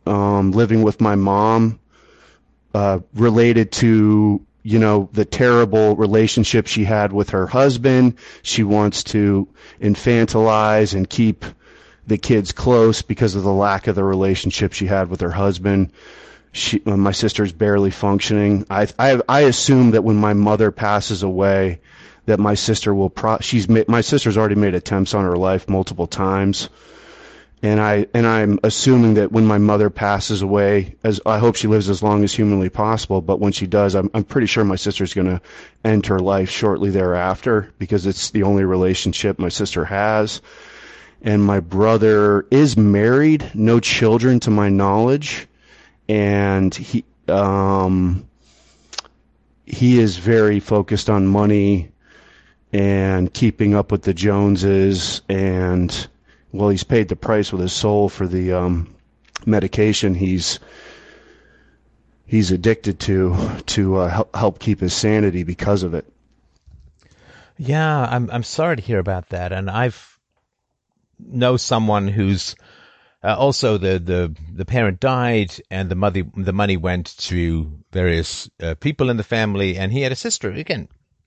um, living with my mom, uh, related to, you know, the terrible relationship she had with her husband. She wants to infantilize and keep the kids close because of the lack of the relationship she had with her husband. She, uh, my sister's barely functioning. I, I, I assume that when my mother passes away, that my sister will pro, she's ma- my sister's already made attempts on her life multiple times. And I, and I'm assuming that when my mother passes away, as I hope she lives as long as humanly possible, but when she does, I'm, I'm pretty sure my sister's going to end her life shortly thereafter because it's the only relationship my sister has. And my brother is married, no children to my knowledge. And he, um, he is very focused on money and keeping up with the Joneses, and well, he's paid the price with his soul for the um, medication he's he's addicted to to uh, help, help keep his sanity because of it. Yeah, I'm I'm sorry to hear about that, and I've know someone who's uh, also the, the the parent died, and the mother the money went to various uh, people in the family, and he had a sister again.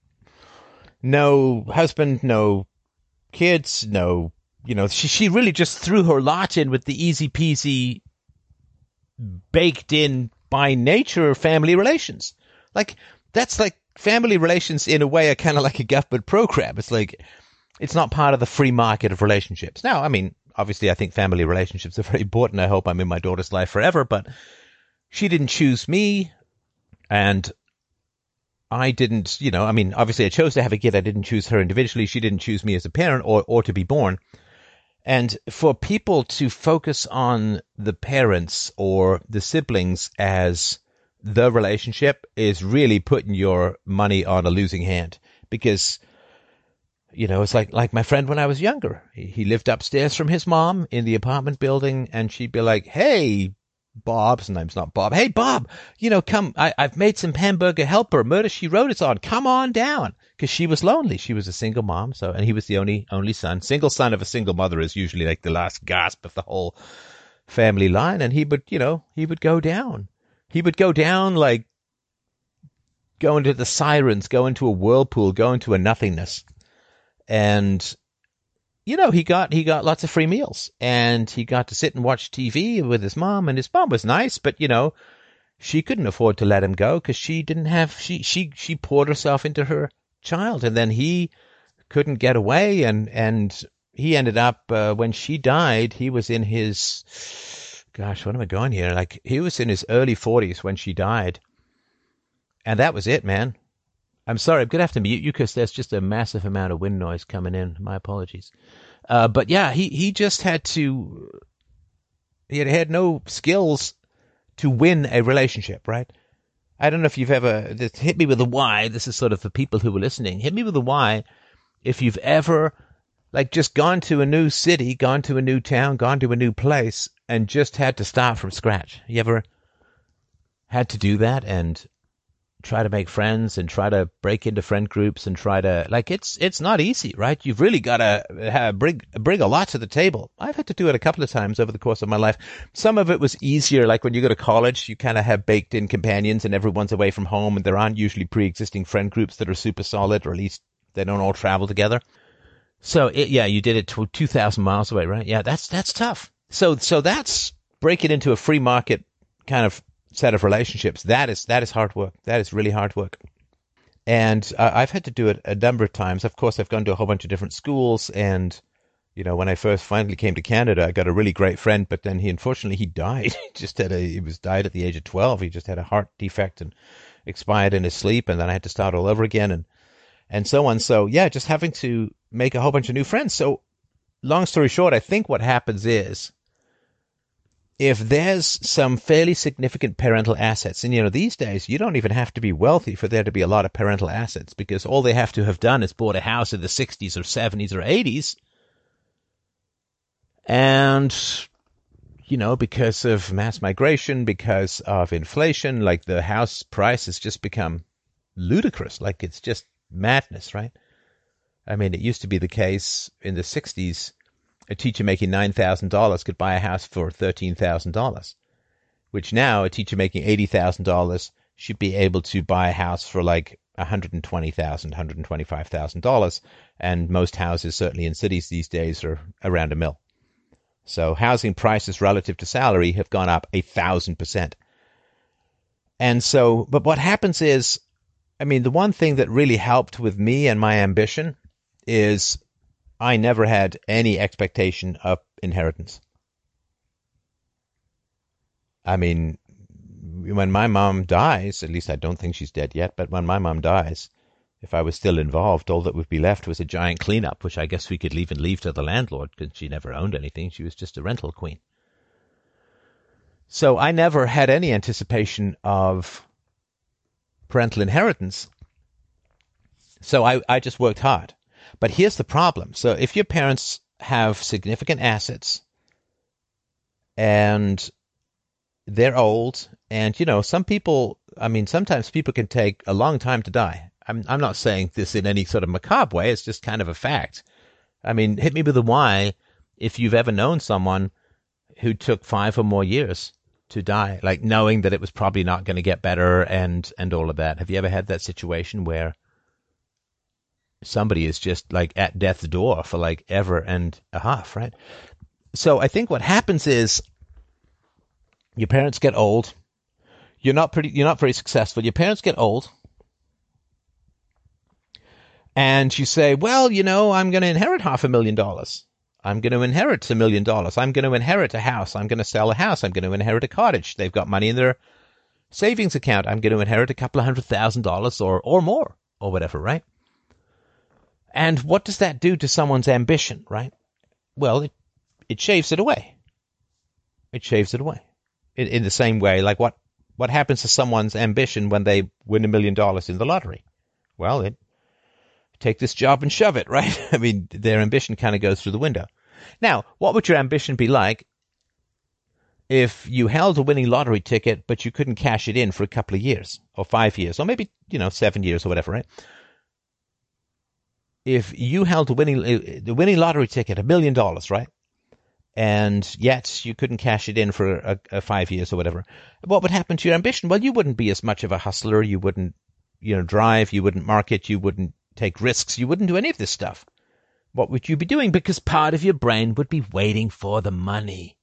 No husband, no kids, no, you know, she she really just threw her lot in with the easy peasy, baked in by nature family relations. Like that's like family relations in a way are kind of like a government program. It's like it's not part of the free market of relationships. Now, I mean, obviously, I think family relationships are very important. I hope I'm in my daughter's life forever, but she didn't choose me, and I didn't, you know, I mean, obviously I chose to have a kid. I didn't choose her individually. She didn't choose me as a parent or, or to be born. And for people to focus on the parents or the siblings as the relationship is really putting your money on a losing hand, because, you know, it's like, like my friend when I was younger. He, he lived upstairs from his mom in the apartment building, and she'd be like, hey, Bob, sometimes not Bob. Hey, Bob, you know, come, I, I've made some hamburger helper. Murder, She Wrote it's on. Come on down. Because she was lonely. She was a single mom. So, and he was the only, only son. Single son of a single mother is usually like the last gasp of the whole family line. And he would, you know, he would go down. He would go down like go into the sirens, go into a whirlpool, go into a nothingness. And, you know, he got he got lots of free meals, and he got to sit and watch T V with his mom, and his mom was nice, but, you know, she couldn't afford to let him go because she didn't have, she, she, she poured herself into her child, and then he couldn't get away, and, and he ended up, uh, when she died, he was in his, gosh, what am I going here? Like, he was in his early forties when she died, and that was it, man. I'm sorry, I'm going to have to mute you because there's just a massive amount of wind noise coming in. My apologies. Uh, but yeah, he, he just had to, he had had no skills to win a relationship, right? I don't know if you've ever, this, hit me with a why. This is sort of for people who were listening. Hit me with a why if you've ever, like, just gone to a new city, gone to a new town, gone to a new place, and just had to start from scratch. You ever had to do that and try to make friends and try to break into friend groups and try to, like, it's it's not easy, right? You've really got to bring bring a lot to the table. I've had to do it a couple of times over the course of my life. Some of it was easier, like when you go to college, you kind of have baked in companions and everyone's away from home, and there aren't usually pre-existing friend groups that are super solid, or at least they don't all travel together. So it, yeah, you did it to two thousand miles away, right? Yeah, that's that's tough. So so that's breaking into a free market kind of set of relationships. That is that is hard work. That is really hard work. And uh, I've had to do it a number of times. Of course, I've gone to a whole bunch of different schools. And, you know, when I first finally came to Canada, I got a really great friend. But then he, unfortunately, he died. he just had a, he was died at the age of twelve. He just had a heart defect and expired in his sleep. And then I had to start all over again, and, and so on. So, yeah, just having to make a whole bunch of new friends. So, long story short, I think what happens is, if there's some fairly significant parental assets, and, you know, these days you don't even have to be wealthy for there to be a lot of parental assets, because all they have to have done is bought a house in the sixties or seventies or eighties. And, you know, because of mass migration, because of inflation, like, the house price has just become ludicrous. Like, it's just madness, right? I mean, it used to be the case in the sixties, a teacher making nine thousand dollars could buy a house for thirteen thousand dollars, which now a teacher making eighty thousand dollars should be able to buy a house for like one hundred twenty thousand dollars, one hundred twenty-five thousand dollars. And most houses, certainly in cities these days, are around a mil. So housing prices relative to salary have gone up a thousand percent. And so, but what happens is, I mean, the one thing that really helped with me and my ambition is I never had any expectation of inheritance. I mean, when my mom dies, at least I don't think she's dead yet, but when my mom dies, if I was still involved, all that would be left was a giant cleanup, which I guess we could leave and leave to the landlord because she never owned anything. She was just a rental queen. So I never had any anticipation of parental inheritance. So I, I just worked hard. But here's the problem. So if your parents have significant assets and they're old, and, you know, some people, I mean, sometimes people can take a long time to die. I'm, I'm not saying this in any sort of macabre way. It's just kind of a fact. I mean, hit me with a why if you've ever known someone who took five or more years to die, like knowing that it was probably not going to get better and, and all of that. Have you ever had that situation where somebody is just like at death's door for like ever and a half, right? So I think what happens is your parents get old. You're not pretty, you're not very successful. Your parents get old. And you say, well, you know, I'm going to inherit half a million dollars. I'm going to inherit a million dollars. I'm going to inherit a house. I'm going to sell a house. I'm going to inherit a cottage. They've got money in their savings account. I'm going to inherit a couple of hundred thousand dollars or, or more or whatever, right? And what does that do to someone's ambition, right? Well, it, it shaves it away. It shaves it away. In, in the same way, like what, what happens to someone's ambition when they win a million dollars in the lottery? Well, it take this job and shove it, right? I mean, their ambition kind of goes through the window. Now, what would your ambition be like if you held a winning lottery ticket, but you couldn't cash it in for a couple of years or five years or maybe, you know, seven years or whatever, right? If you held a winning, the winning lottery ticket, a million dollars, right? And yet you couldn't cash it in for a, a five years or whatever, what would happen to your ambition? Well, you wouldn't be as much of a hustler. You wouldn't, you know, drive. You wouldn't market. You wouldn't take risks. You wouldn't do any of this stuff. What would you be doing? Because part of your brain would be waiting for the money.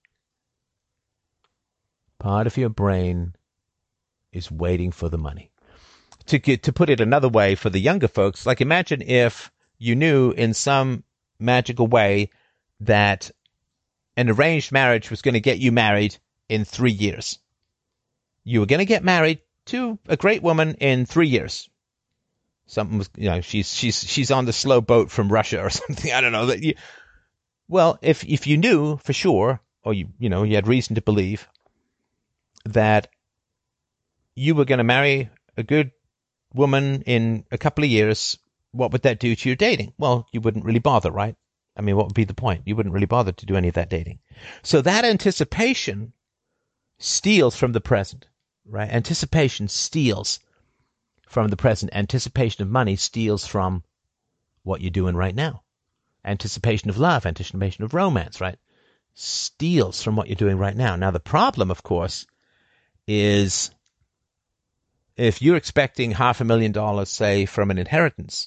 Part of your brain is waiting for the money. To get, to put it another way for the younger folks, like imagine if you knew in some magical way that an arranged marriage was going to get you married in three years. You were going to get married to a great woman in three years. Something was, you know, she's she's she's on the slow boat from Russia or something. I don't know that you. Well, if if you knew for sure, or you you know you had reason to believe that you were going to marry a good woman in a couple of years, what would that do to your dating? Well, you wouldn't really bother, right? I mean, what would be the point? You wouldn't really bother to do any of that dating. So that anticipation steals from the present, right? Anticipation steals from the present. Anticipation of money steals from what you're doing right now. Anticipation of love, anticipation of romance, right? Steals from what you're doing right now. Now, the problem, of course, is if you're expecting half a million dollars, say, from an inheritance,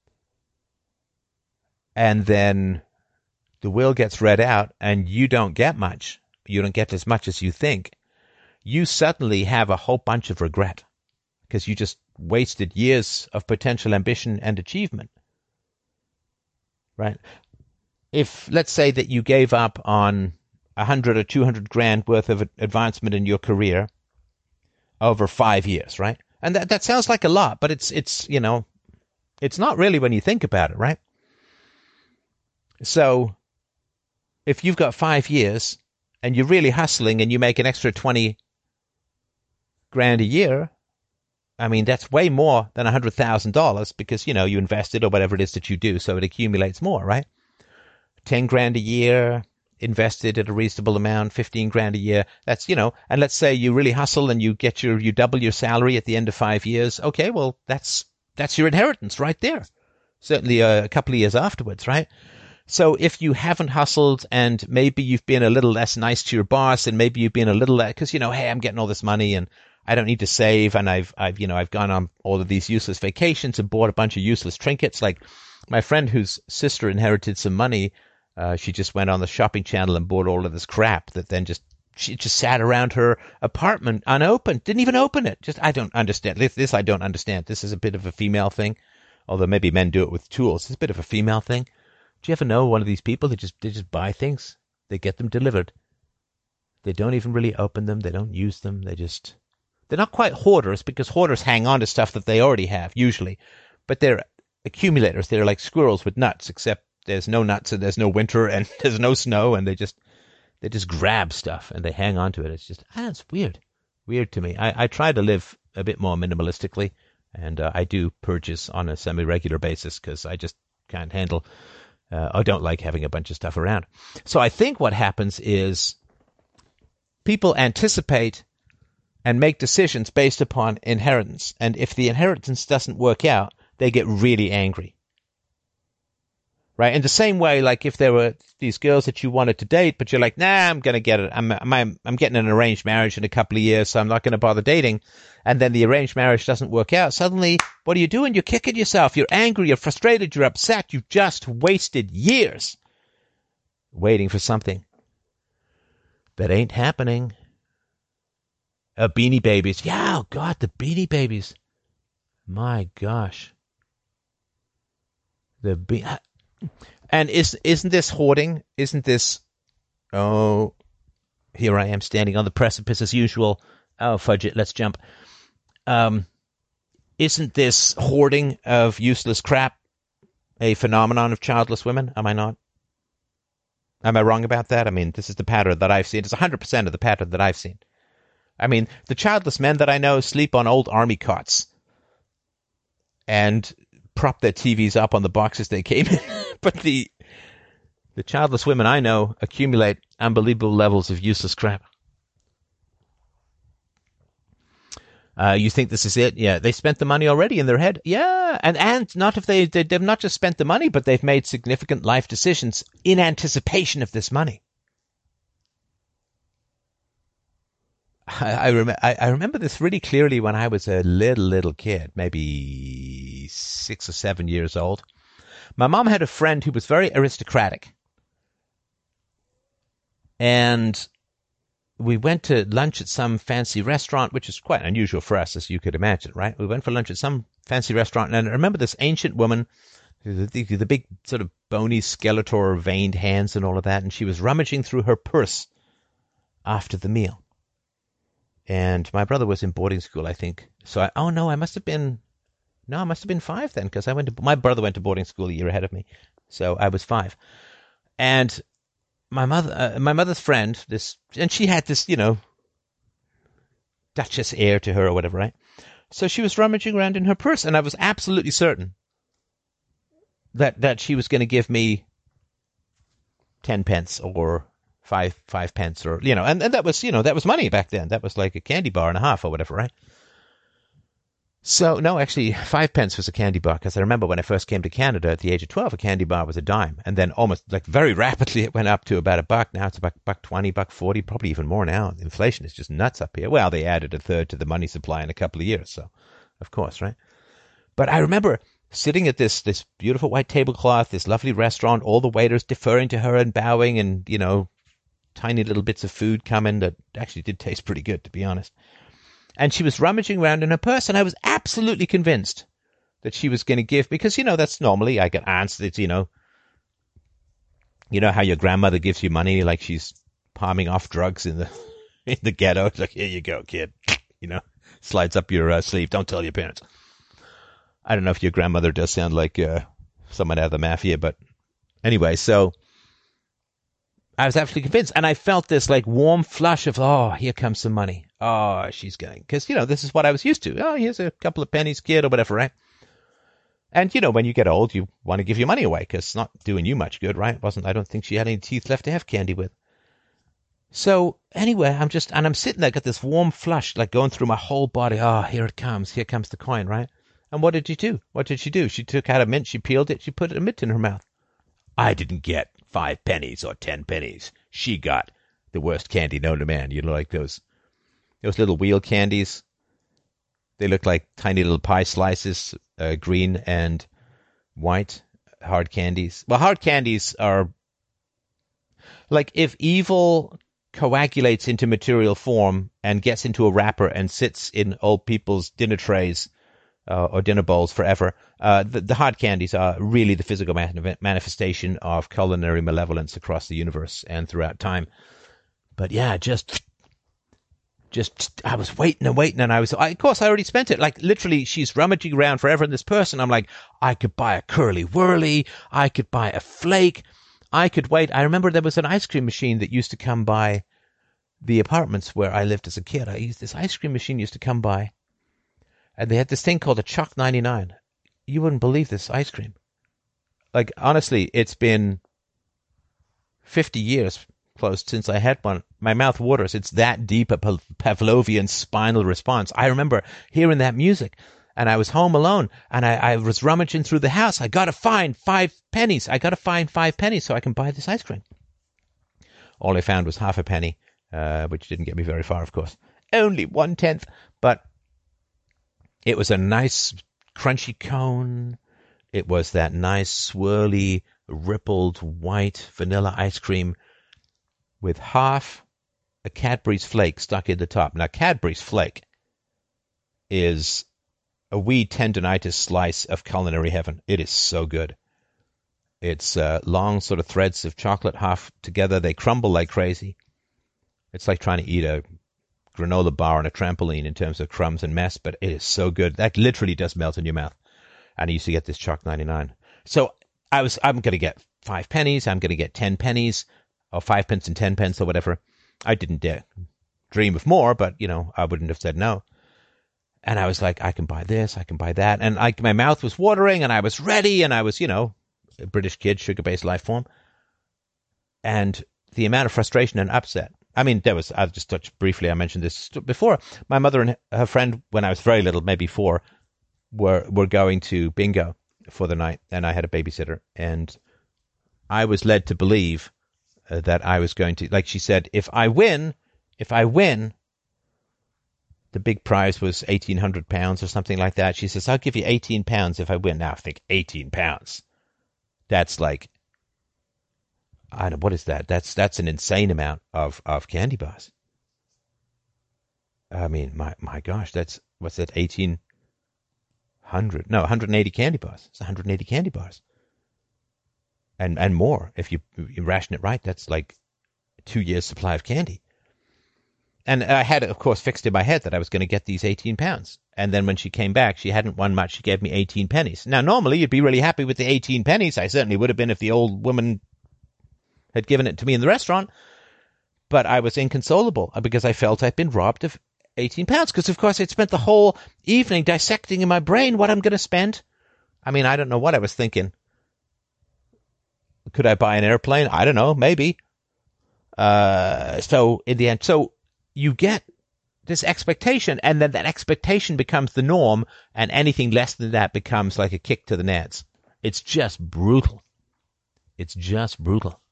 and then the will gets read out and you don't get much, you don't get as much as you think, you suddenly have a whole bunch of regret because you just wasted years of potential ambition and achievement, right? If, let's say that you gave up on a hundred or two hundred grand worth of advancement in your career over five years, right? And that, that sounds like a lot, but it's, it's, you know, it's not really when you think about it, right? So if you've got five years and you're really hustling and you make an extra twenty grand a year, I mean, that's way more than one hundred thousand dollars because, you know, you invested or whatever it is that you do, so it accumulates more, right? ten grand a year invested at a reasonable amount, fifteen grand a year. That's, you know, and let's say you really hustle and you get your, you double your salary at the end of five years. Okay, well, that's, that's your inheritance right there. Certainly a couple of years afterwards, right? So if you haven't hustled and maybe you've been a little less nice to your boss and maybe you've been a little less, because, you know, hey, I'm getting all this money and I don't need to save, and I've, I've, you know, I've gone on all of these useless vacations and bought a bunch of useless trinkets. Like my friend whose sister inherited some money, uh, she just went on the shopping channel and bought all of this crap that then just, she just sat around her apartment unopened, didn't even open it. Just, I don't understand. This, this I don't understand. This is a bit of a female thing, although maybe men do it with tools. It's a bit of a female thing. Do you ever know one of these people that just, they just buy things? They get them delivered. They don't even really open them. They don't use them. They just... They're not quite hoarders, because hoarders hang on to stuff that they already have, usually. But they're accumulators. They're like squirrels with nuts, except there's no nuts and there's no winter and there's no snow, and they just they just grab stuff and they hang on to it. It's just, ah, it's weird. Weird to me. I, I try to live a bit more minimalistically, and uh, I do purchase on a semi-regular basis because I just can't handle, uh, I don't like having a bunch of stuff around. So I think what happens is people anticipate and make decisions based upon inheritance. And if the inheritance doesn't work out, they get really angry. Right? In the same way, like if there were these girls that you wanted to date, but you're like, nah, I'm going to get it. I'm, I'm, I'm getting an arranged marriage in a couple of years, so I'm not going to bother dating. And then the arranged marriage doesn't work out. Suddenly, what are you doing? You're kicking yourself. You're angry. You're frustrated. You're upset. You've just wasted years waiting for something that ain't happening. Uh, Beanie Babies. Yeah, oh God, the Beanie Babies. My gosh. The be- And is, isn't this hoarding? Isn't this, oh, here I am standing on the precipice as usual. Oh, fudge it, let's jump. Um, isn't this hoarding of useless crap a phenomenon of childless women? Am I not? Am I wrong about that? I mean, this is the pattern that I've seen. It's one hundred percent of the pattern that I've seen. I mean, the childless men that I know sleep on old army cots and prop their T Vs up on the boxes they came in. But the the childless women I know accumulate unbelievable levels of useless crap. Uh, you think this is it? Yeah, they spent the money already in their head. Yeah, and and not if they, they they've not just spent the money, but they've made significant life decisions in anticipation of this money. I, I, rem- I, I remember this really clearly when I was a little, little kid, maybe six or seven years old. My mom had a friend who was very aristocratic. And we went to lunch at some fancy restaurant, which is quite unusual for us, as you could imagine, right? We went for lunch at some fancy restaurant, and I remember this ancient woman, the, the, the big sort of bony Skeletor veined hands and all of that, and she was rummaging through her purse after the meal. And my brother was in boarding school, I think. So, I, oh no, I must have been, no, I must have been five then, because I went to, my brother went to boarding school a year ahead of me. So I was five. And my mother, uh, my mother's friend, this, and she had this, you know, Duchess air to her or whatever, right? So she was rummaging around in her purse, and I was absolutely certain that, that she was going to give me ten pence or five five pence, or, you know, and, and that was, you know, that was money back then. That was like a candy bar and a half or whatever, right? So, no, actually, five pence was a candy bar, because I remember when I first came to Canada at the age of twelve, a candy bar was a dime. And then almost, like, very rapidly, it went up to about a buck. Now it's about buck twenty, buck forty, probably even more now. Inflation is just nuts up here. Well, they added a third to the money supply in a couple of years, so, of course, right? But I remember sitting at this this beautiful white tablecloth, this lovely restaurant, all the waiters deferring to her and bowing, and, you know, tiny little bits of food coming that actually did taste pretty good, to be honest. And she was rummaging around in her purse, and I was absolutely convinced that she was going to give, because, you know, that's normally, I get aunts that, you know, you know how your grandmother gives you money like she's palming off drugs in the in the ghetto. It's like, here you go, kid. You know, slides up your uh, sleeve. Don't tell your parents. I don't know if your grandmother does sound like uh, someone out of the mafia, but anyway, so I was absolutely convinced, and I felt this like warm flush of, oh, here comes some money. Oh, she's going, because, you know, this is what I was used to. Oh, here's a couple of pennies, kid, or whatever, right? And, you know, when you get old, you want to give your money away, because it's not doing you much good, right? It wasn't, I don't think she had any teeth left to have candy with. So anyway, I'm just, and I'm sitting there, got this warm flush, like going through my whole body. Oh, here it comes. Here comes the coin, right? And what did she do? What did she do? She took out a mint, she peeled it, she put a mint in her mouth. I didn't get five pennies or ten pennies. She got the worst candy known to man. You know, like those those little wheel candies. They look like tiny little pie slices, uh, green and white, hard candies. Well, hard candies are like if evil coagulates into material form and gets into a wrapper and sits in old people's dinner trays uh, or dinner bowls forever. Uh, the, the hard candies are really the physical man- manifestation of culinary malevolence across the universe and throughout time. But yeah, just, just, I was waiting and waiting, and I was, I, of course, I already spent it. Like literally, she's rummaging around forever in this purse, and I'm like, I could buy a curly whirly, I could buy a flake. I could wait. I remember there was an ice cream machine that used to come by the apartments where I lived as a kid. I used this ice cream machine used to come by, and they had this thing called a Chuck ninety-nine. You wouldn't believe this ice cream. Like, honestly, it's been fifty years close since I had one. My mouth waters. It's that deep a Pavlovian spinal response. I remember hearing that music. And I was home alone, and I, I was rummaging through the house. I got to find five pennies. I got to find five pennies so I can buy this ice cream. All I found was half a penny, uh, which didn't get me very far, of course. Only one-tenth. But it was a nice, crunchy cone. It was that nice, swirly, rippled, white vanilla ice cream with half a Cadbury's flake stuck in the top. Now, Cadbury's flake is a wee tendonitis slice of culinary heaven. It is so good. It's uh, long sort of threads of chocolate, half together. They crumble like crazy. It's like trying to eat a granola bar on a trampoline in terms of crumbs and mess, but it is so good. That literally does melt in your mouth. And I used to get this Chuck ninety-nine. So I was, I'm going to get five pennies. I'm going to get ten pennies, or five pence and ten pence or whatever. I didn't dare dream of more, but, you know, I wouldn't have said no. And I was like, I can buy this, I can buy that. And I, my mouth was watering, and I was ready, and I was, you know, a British kid, sugar-based life form. And the amount of frustration and upset. I mean, there was, I'll just touch briefly, I mentioned this before. My mother and her friend, when I was very little, maybe four, were, were going to bingo for the night, and I had a babysitter. And I was led to believe uh, that I was going to, like she said, if I win, if I win, the big prize was eighteen hundred pounds or something like that. She says, I'll give you eighteen pounds if I win. Now, I think eighteen pounds. That's like, I don't know, what is that? That's that's an insane amount of, of candy bars. I mean, my my gosh, that's, what's that, eighteen hundred? No, one hundred eighty candy bars. It's one hundred eighty candy bars. And, and more. If you, you ration it right, that's like two years' supply of candy. And I had it, of course, fixed in my head that I was going to get these eighteen pounds. And then when she came back, she hadn't won much. She gave me eighteen pennies. Now, normally, you'd be really happy with the eighteen pennies. I certainly would have been if the old woman had given it to me in the restaurant. But I was inconsolable because I felt I'd been robbed of eighteen pounds. Because, of course, I'd spent the whole evening dissecting in my brain what I'm going to spend. I mean, I don't know what I was thinking. Could I buy an airplane? I don't know. Maybe. Uh, so, in the end, so... you get this expectation, and then that expectation becomes the norm, and anything less than that becomes like a kick to the nads. It's just brutal. It's just brutal.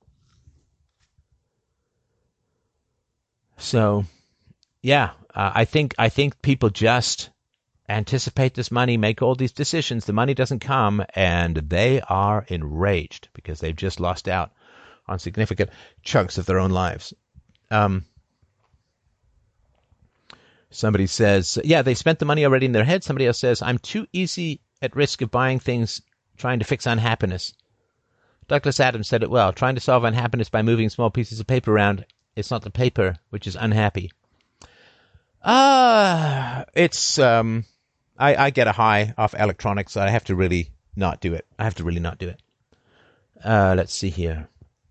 So, yeah, uh, I think I think people just anticipate this money, make all these decisions. The money doesn't come, and they are enraged because they've just lost out on significant chunks of their own lives. Um. Somebody says, yeah, they spent the money already in their head. Somebody else says, I'm too easy at risk of buying things trying to fix unhappiness. Douglas Adams said it well. Trying to solve unhappiness by moving small pieces of paper around. It's not the paper which is unhappy. Ah, uh, it's, um, I, I get a high off electronics. So I have to really not do it. I have to really not do it. Uh, let's see here.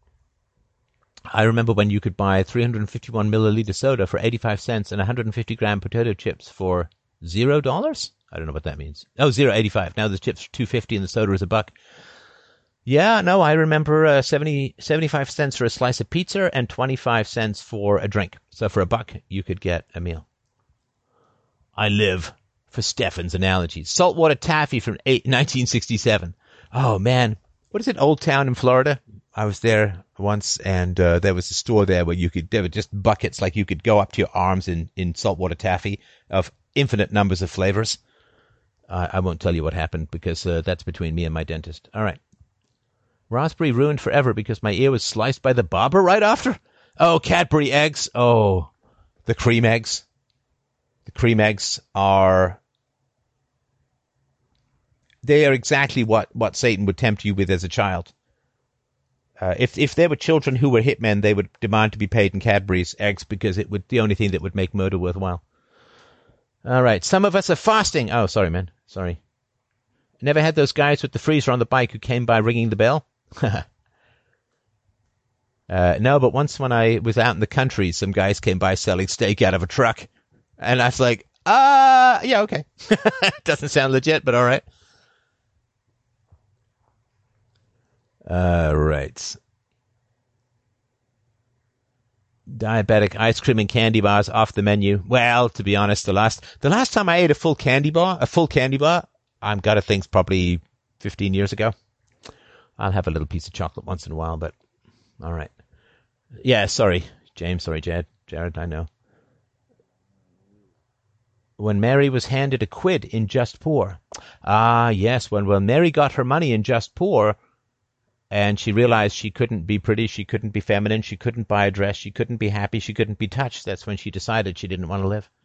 I remember when you could buy three hundred fifty-one milliliter soda for eighty-five cents and one hundred fifty gram potato chips for zero dollars. I don't know what that means. Oh, zero eighty-five. Now the chips are two fifty and the soda is a buck. Yeah, no, I remember uh, seventy, seventy-five cents for a slice of pizza and twenty-five cents for a drink. So for a buck, you could get a meal. I live for Stefan's analogies. Saltwater taffy from eight, nineteen sixty-seven. Oh, man. What is it? Old Town in Florida? I was there once, and uh, there was a store there where you could, there were just buckets, like you could go up to your arms in, in saltwater taffy of infinite numbers of flavors. Uh, I won't tell you what happened because uh, that's between me and my dentist. All right. Raspberry ruined forever because my ear was sliced by the barber right after. Oh, Cadbury eggs. Oh, the cream eggs. The cream eggs are, they are exactly what, what Satan would tempt you with as a child. Uh, if if there were children who were hitmen, they would demand to be paid in Cadbury's eggs because it would the only thing that would make murder worthwhile. All right, some of us are fasting. Oh, sorry, man. Sorry. Never had those guys with the freezer on the bike who came by ringing the bell? uh, no, but once when I was out in the country, some guys came by selling steak out of a truck. And I was like, uh, yeah, okay. Doesn't sound legit, but all right. All right. Diabetic ice cream and candy bars off the menu. Well, to be honest, the last the last time I ate a full candy bar, a full candy bar, I'm gotta think probably fifteen years ago. I'll have a little piece of chocolate once in a while, but all right. Yeah, sorry, James. Sorry, Jad. Jared, I know. When Mary was handed a quid in Just Poor. Ah, yes. When when Mary got her money in Just Poor, and she realized she couldn't be pretty, she couldn't be feminine, she couldn't buy a dress, she couldn't be happy, she couldn't be touched. That's when she decided she didn't want to live.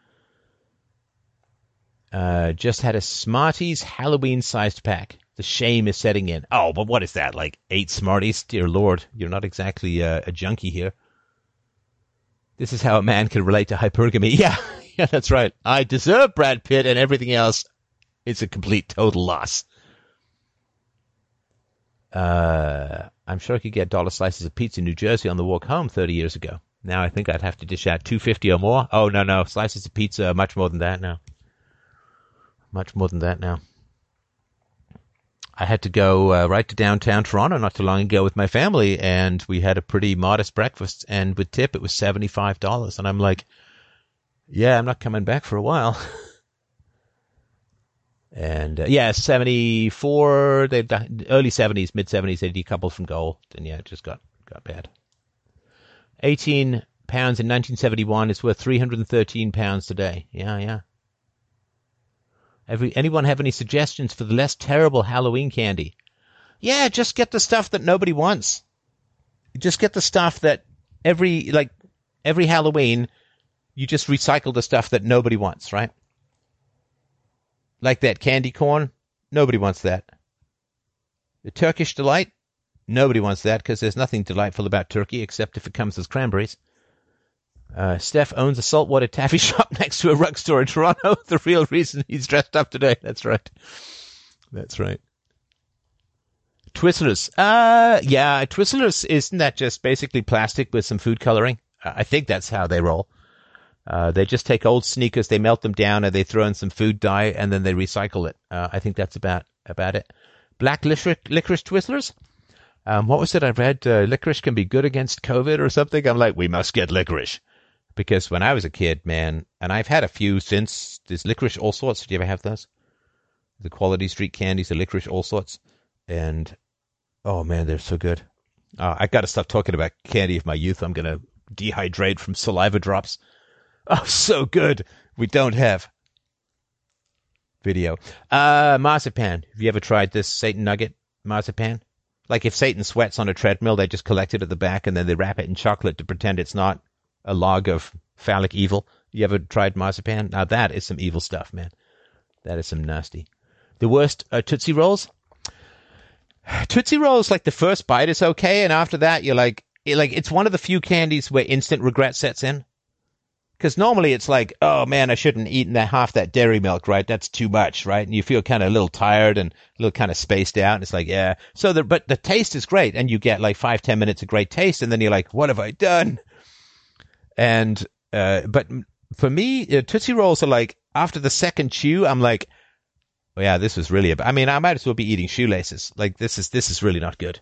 Uh, just had a Smarties Halloween-sized pack. The shame is setting in. Oh, but what is that, like eight Smarties? Dear Lord, you're not exactly uh, a junkie here. This is how a man can relate to hypergamy. Yeah, yeah, that's right. I deserve Brad Pitt and everything else. It's a complete total loss. Uh, I'm sure I could get dollar slices of pizza in New Jersey on the walk home thirty years ago. Now I think I'd have to dish out two fifty or more. Oh, no, no. Slices of pizza are much more than that now. Much more than that now. I had to go uh, right to downtown Toronto not too long ago with my family, and we had a pretty modest breakfast, and with tip it was seventy-five dollars. And I'm like, yeah, I'm not coming back for a while. And uh, yeah, seventy-four, they early seventies, mid seventies, they decoupled from gold. And yeah, it just got, got bad. eighteen pounds in nineteen seventy-one is worth three hundred thirteen pounds today. Yeah, yeah. Every, anyone have any suggestions for the less terrible Halloween candy? Yeah, just get the stuff that nobody wants. Just get the stuff that every, like, every Halloween, you just recycle the stuff that nobody wants, right? Like that candy corn, nobody wants that. The Turkish delight, nobody wants that because there's nothing delightful about turkey except if it comes as cranberries. Uh, Steph owns a saltwater taffy shop next to a rug store in Toronto. The real reason he's dressed up today. That's right. That's right. Twizzlers. Uh, yeah, Twizzlers, isn't that just basically plastic with some food coloring? I think that's how they roll. Uh, they just take old sneakers, they melt them down, and they throw in some food dye, and then they recycle it. Uh, I think that's about about it. Black licorice, licorice Twizzlers? Um, what was it I read? Uh, licorice can be good against COVID or something? I'm like, we must get licorice. Because when I was a kid, man, and I've had a few since, there's licorice all sorts. Did you ever have those? The Quality Street candies, the licorice all sorts. And, oh man, they're so good. Uh, I got to stop talking about candy of my youth. I'm going to dehydrate from saliva drops. Oh, so good. We don't have video. Uh, marzipan. Have you ever tried this Satan nugget marzipan? Like if Satan sweats on a treadmill, they just collect it at the back and then they wrap it in chocolate to pretend it's not a log of phallic evil. You ever tried marzipan? Now that is some evil stuff, man. That is some nasty. The worst uh, Tootsie Rolls? Tootsie Rolls, like the first bite is okay, and after that you're like, it, like it's one of the few candies where instant regret sets in. Because normally it's like, oh man, I shouldn't have eaten that half that dairy milk, right? That's too much, right? And you feel kind of a little tired and a little kind of spaced out. And it's like, yeah. So the, but the taste is great. And you get like five, ten minutes of great taste. And then you're like, what have I done? And, uh, but for me, uh, Tootsie Rolls are like, after the second chew, I'm like, oh yeah, this was really, a, I mean, I might as well be eating shoelaces. Like this is, this is really not good.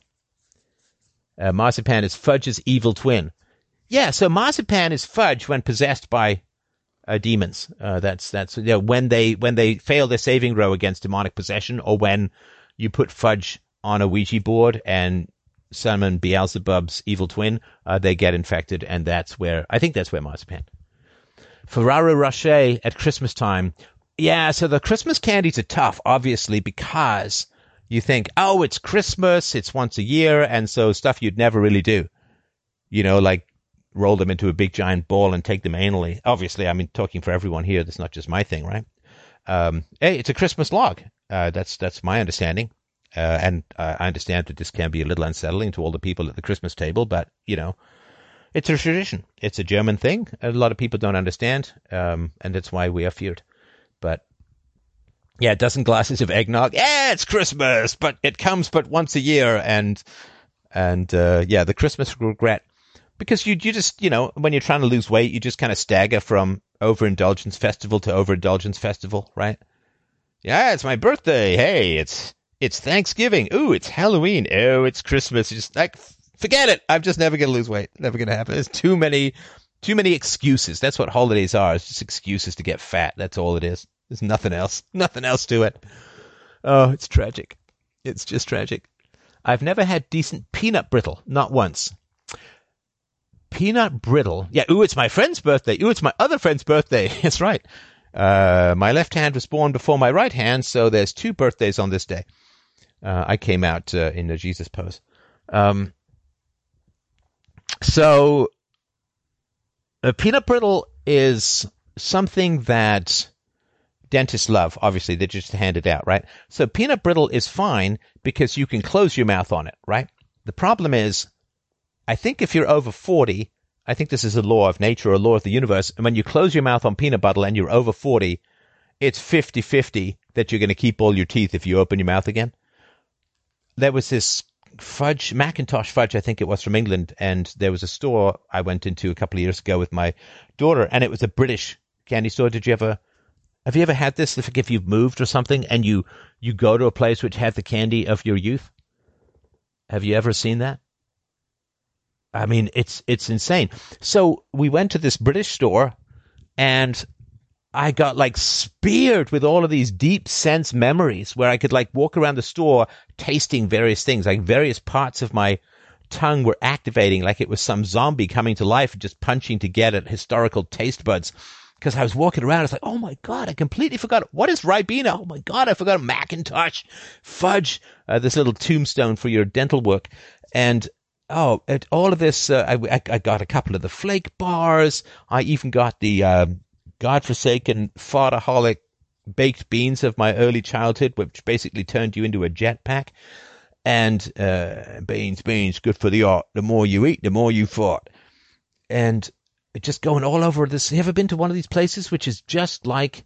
Uh, marzipan is fudge's evil twin. Yeah, so marzipan is fudge when possessed by uh, demons. Uh, that's that's you know, when they when they fail their saving throw against demonic possession, or when you put fudge on a Ouija board and summon Beelzebub's evil twin, uh, they get infected, and that's where, I think that's where marzipan. Ferrero Rocher at Christmas time. Yeah, so the Christmas candies are tough, obviously, because you think, oh, it's Christmas, it's once a year, and so stuff you'd never really do. You know, like roll them into a big giant ball and take them anally. Obviously, I mean, talking for everyone here, that's not just my thing, right? Um, hey, it's a Christmas log. Uh, that's that's my understanding. Uh, and uh, I understand that this can be a little unsettling to all the people at the Christmas table, but, you know, it's a tradition. It's a German thing. A lot of people don't understand, um, and that's why we are feared. But, yeah, a dozen glasses of eggnog. Yeah, it's Christmas, but it comes but once a year. And, and uh, yeah, the Christmas regret. Because you you just, you know, when you're trying to lose weight, you just kind of stagger from overindulgence festival to overindulgence festival, right? Yeah, it's my birthday. Hey, it's it's Thanksgiving. Ooh, it's Halloween. Oh, it's Christmas. It's just like, forget it. I'm just never going to lose weight. Never going to happen. There's too many, too many excuses. That's what holidays are. It's just excuses to get fat. That's all it is. There's nothing else. Nothing else to it. Oh, it's tragic. It's just tragic. I've never had decent peanut brittle. Not once. Peanut brittle. Yeah, ooh, it's my friend's birthday. Ooh, it's my other friend's birthday. That's right. Uh, my left hand was born before my right hand, so there's two birthdays on this day. Uh, I came out uh, in the Jesus pose. Um, so, a peanut brittle is something that dentists love. Obviously, they just hand it out, right? So, peanut brittle is fine because you can close your mouth on it, right? The problem is, I think if you're over forty, I think this is a law of nature or a law of the universe, and when you close your mouth on peanut butter and you're over forty, it's fifty-fifty that you're going to keep all your teeth if you open your mouth again. There was this fudge, Macintosh fudge, I think it was from England, and there was a store I went into a couple of years ago with my daughter, and it was a British candy store. Did you ever, have you ever had this, if you've moved or something, and you, you go to a place which had the candy of your youth? Have you ever seen that? I mean, it's it's insane. So we went to this British store, and I got like speared with all of these deep sense memories where I could like walk around the store tasting various things, like various parts of my tongue were activating like it was some zombie coming to life and just punching to get at historical taste buds. Because I was walking around, I was like, oh my God, I completely forgot. What is Ribena? Oh my God, I forgot Macintosh fudge, uh, this little tombstone for your dental work. And Oh, it, all of this, uh, I, I got a couple of the flake bars. I even got the uh, godforsaken fodaholic baked beans of my early childhood, which basically turned you into a jetpack. And uh, beans, beans, good for the art. The more you eat, the more you fart. And just going all over this. Have you ever been to one of these places which is just like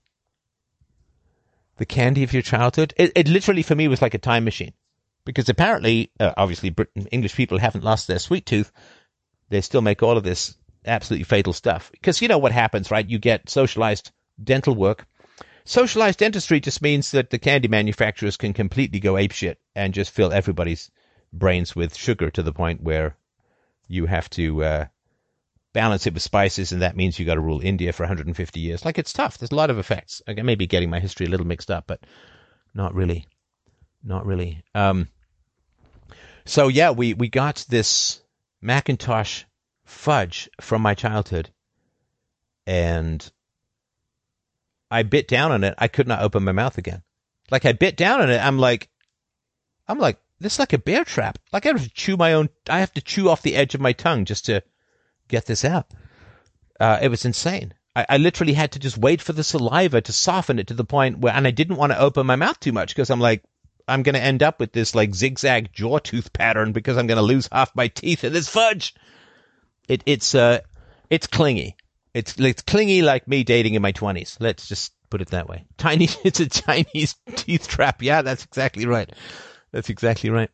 the candy of your childhood? It, it literally, for me, was like a time machine. Because apparently, uh, obviously, Britain, English people haven't lost their sweet tooth. They still make all of this absolutely fatal stuff. Because you know what happens, right? You get socialized dental work. Socialized dentistry just means that the candy manufacturers can completely go apeshit and just fill everybody's brains with sugar to the point where you have to uh, balance it with spices, and that means you got to rule India for one hundred fifty years. Like, it's tough. There's a lot of effects. I may be getting my history a little mixed up, but not really. Not really. Um, So, yeah, we, we got this Macintosh fudge from my childhood, and I bit down on it. I could not open my mouth again. Like, I bit down on it. I'm like, I'm like, this is like a bear trap. Like, I have to chew my own, I have to chew off the edge of my tongue just to get this out. Uh, it was insane. I, I literally had to just wait for the saliva to soften it to the point where, and I didn't want to open my mouth too much because I'm like, I'm going to end up with this like zigzag jaw tooth pattern because I'm going to lose half my teeth in this fudge. It, it's, uh, it's clingy. It's, it's clingy like me dating in my twenties. Let's just put it that way. Tiny, it's a Chinese teeth trap. Yeah, that's exactly right. That's exactly right.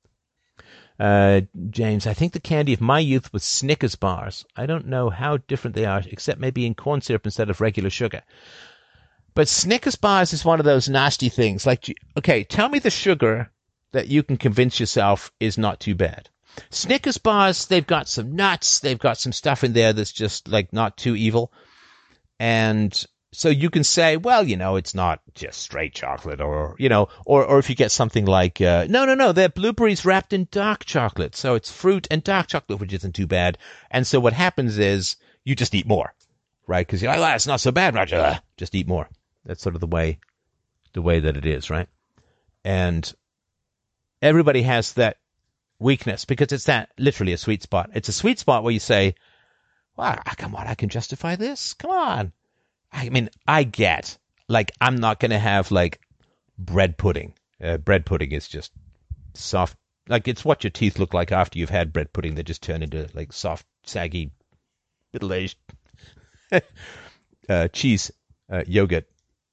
Uh, James, I think the candy of my youth was Snickers bars. I don't know how different they are, except maybe in corn syrup instead of regular sugar. But Snickers bars is one of those nasty things. Like, okay, tell me the sugar that you can convince yourself is not too bad. Snickers bars, they've got some nuts. They've got some stuff in there that's just like not too evil. And so you can say, well, you know, it's not just straight chocolate, or, you know, or, or if you get something like, uh, no, no, no, they're blueberries wrapped in dark chocolate. So it's fruit and dark chocolate, which isn't too bad. And so what happens is you just eat more, right? Because you're like, oh, it's not so bad, Roger. Just eat more. That's sort of the way, the way that it is, right? And everybody has that weakness because it's that literally a sweet spot. It's a sweet spot where you say, well, come on, I can justify this. Come on. I mean, I get, like, I'm not going to have, like, bread pudding. Uh, bread pudding is just soft. Like, it's what your teeth look like after you've had bread pudding. They just turn into, like, soft, saggy, middle-aged uh, cheese, uh, yogurt,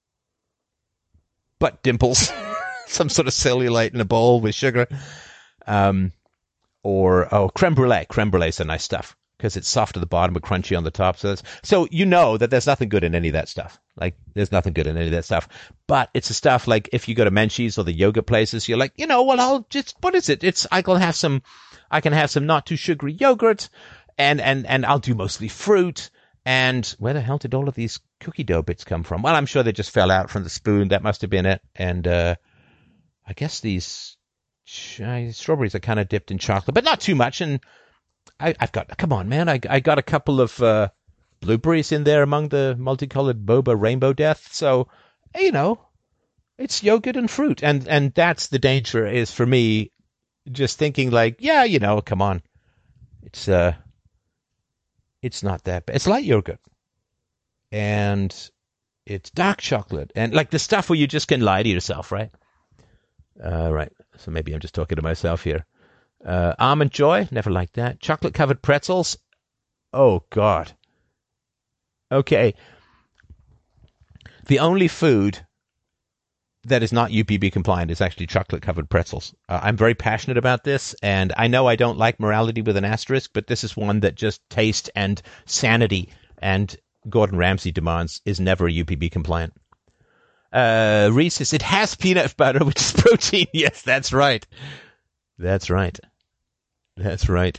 butt dimples, some sort of cellulite in a bowl with sugar. Um, or, oh, creme brulee. Creme brulee is a nice stuff, because it's soft at the bottom but crunchy on the top. So that's, so you know that there's nothing good in any of that stuff. Like, there's nothing good in any of that stuff. But it's the stuff, like, if you go to Menchie's or the yogurt places, you're like, you know, well, I'll just, what is it? It's, I can have some, I can have some not too sugary yogurt, and, and, and I'll do mostly fruit. And where the hell did all of these cookie dough bits come from? Well, I'm sure they just fell out from the spoon. That must have been it. And, uh, I guess these strawberries are kind of dipped in chocolate, but not too much. And I, I've got, come on, man. I, I got a couple of uh, blueberries in there among the multicolored boba rainbow death. So, you know, it's yogurt and fruit. And, and that's the danger, is for me just thinking like, yeah, you know, come on. It's, uh, it's not that bad. It's light yogurt. And it's dark chocolate. And like the stuff where you just can lie to yourself, right? Uh, right. So maybe I'm just talking to myself here. Uh, Almond Joy, never liked that. Chocolate-covered pretzels, oh, God. Okay. The only food that is not U P B compliant is actually chocolate-covered pretzels. Uh, I'm very passionate about this, and I know I don't like morality with an asterisk, but this is one that just taste and sanity and Gordon Ramsay demands is never U P B compliant. Uh, Reese's, it has peanut butter, which is protein. Yes, that's right. That's right. That's right.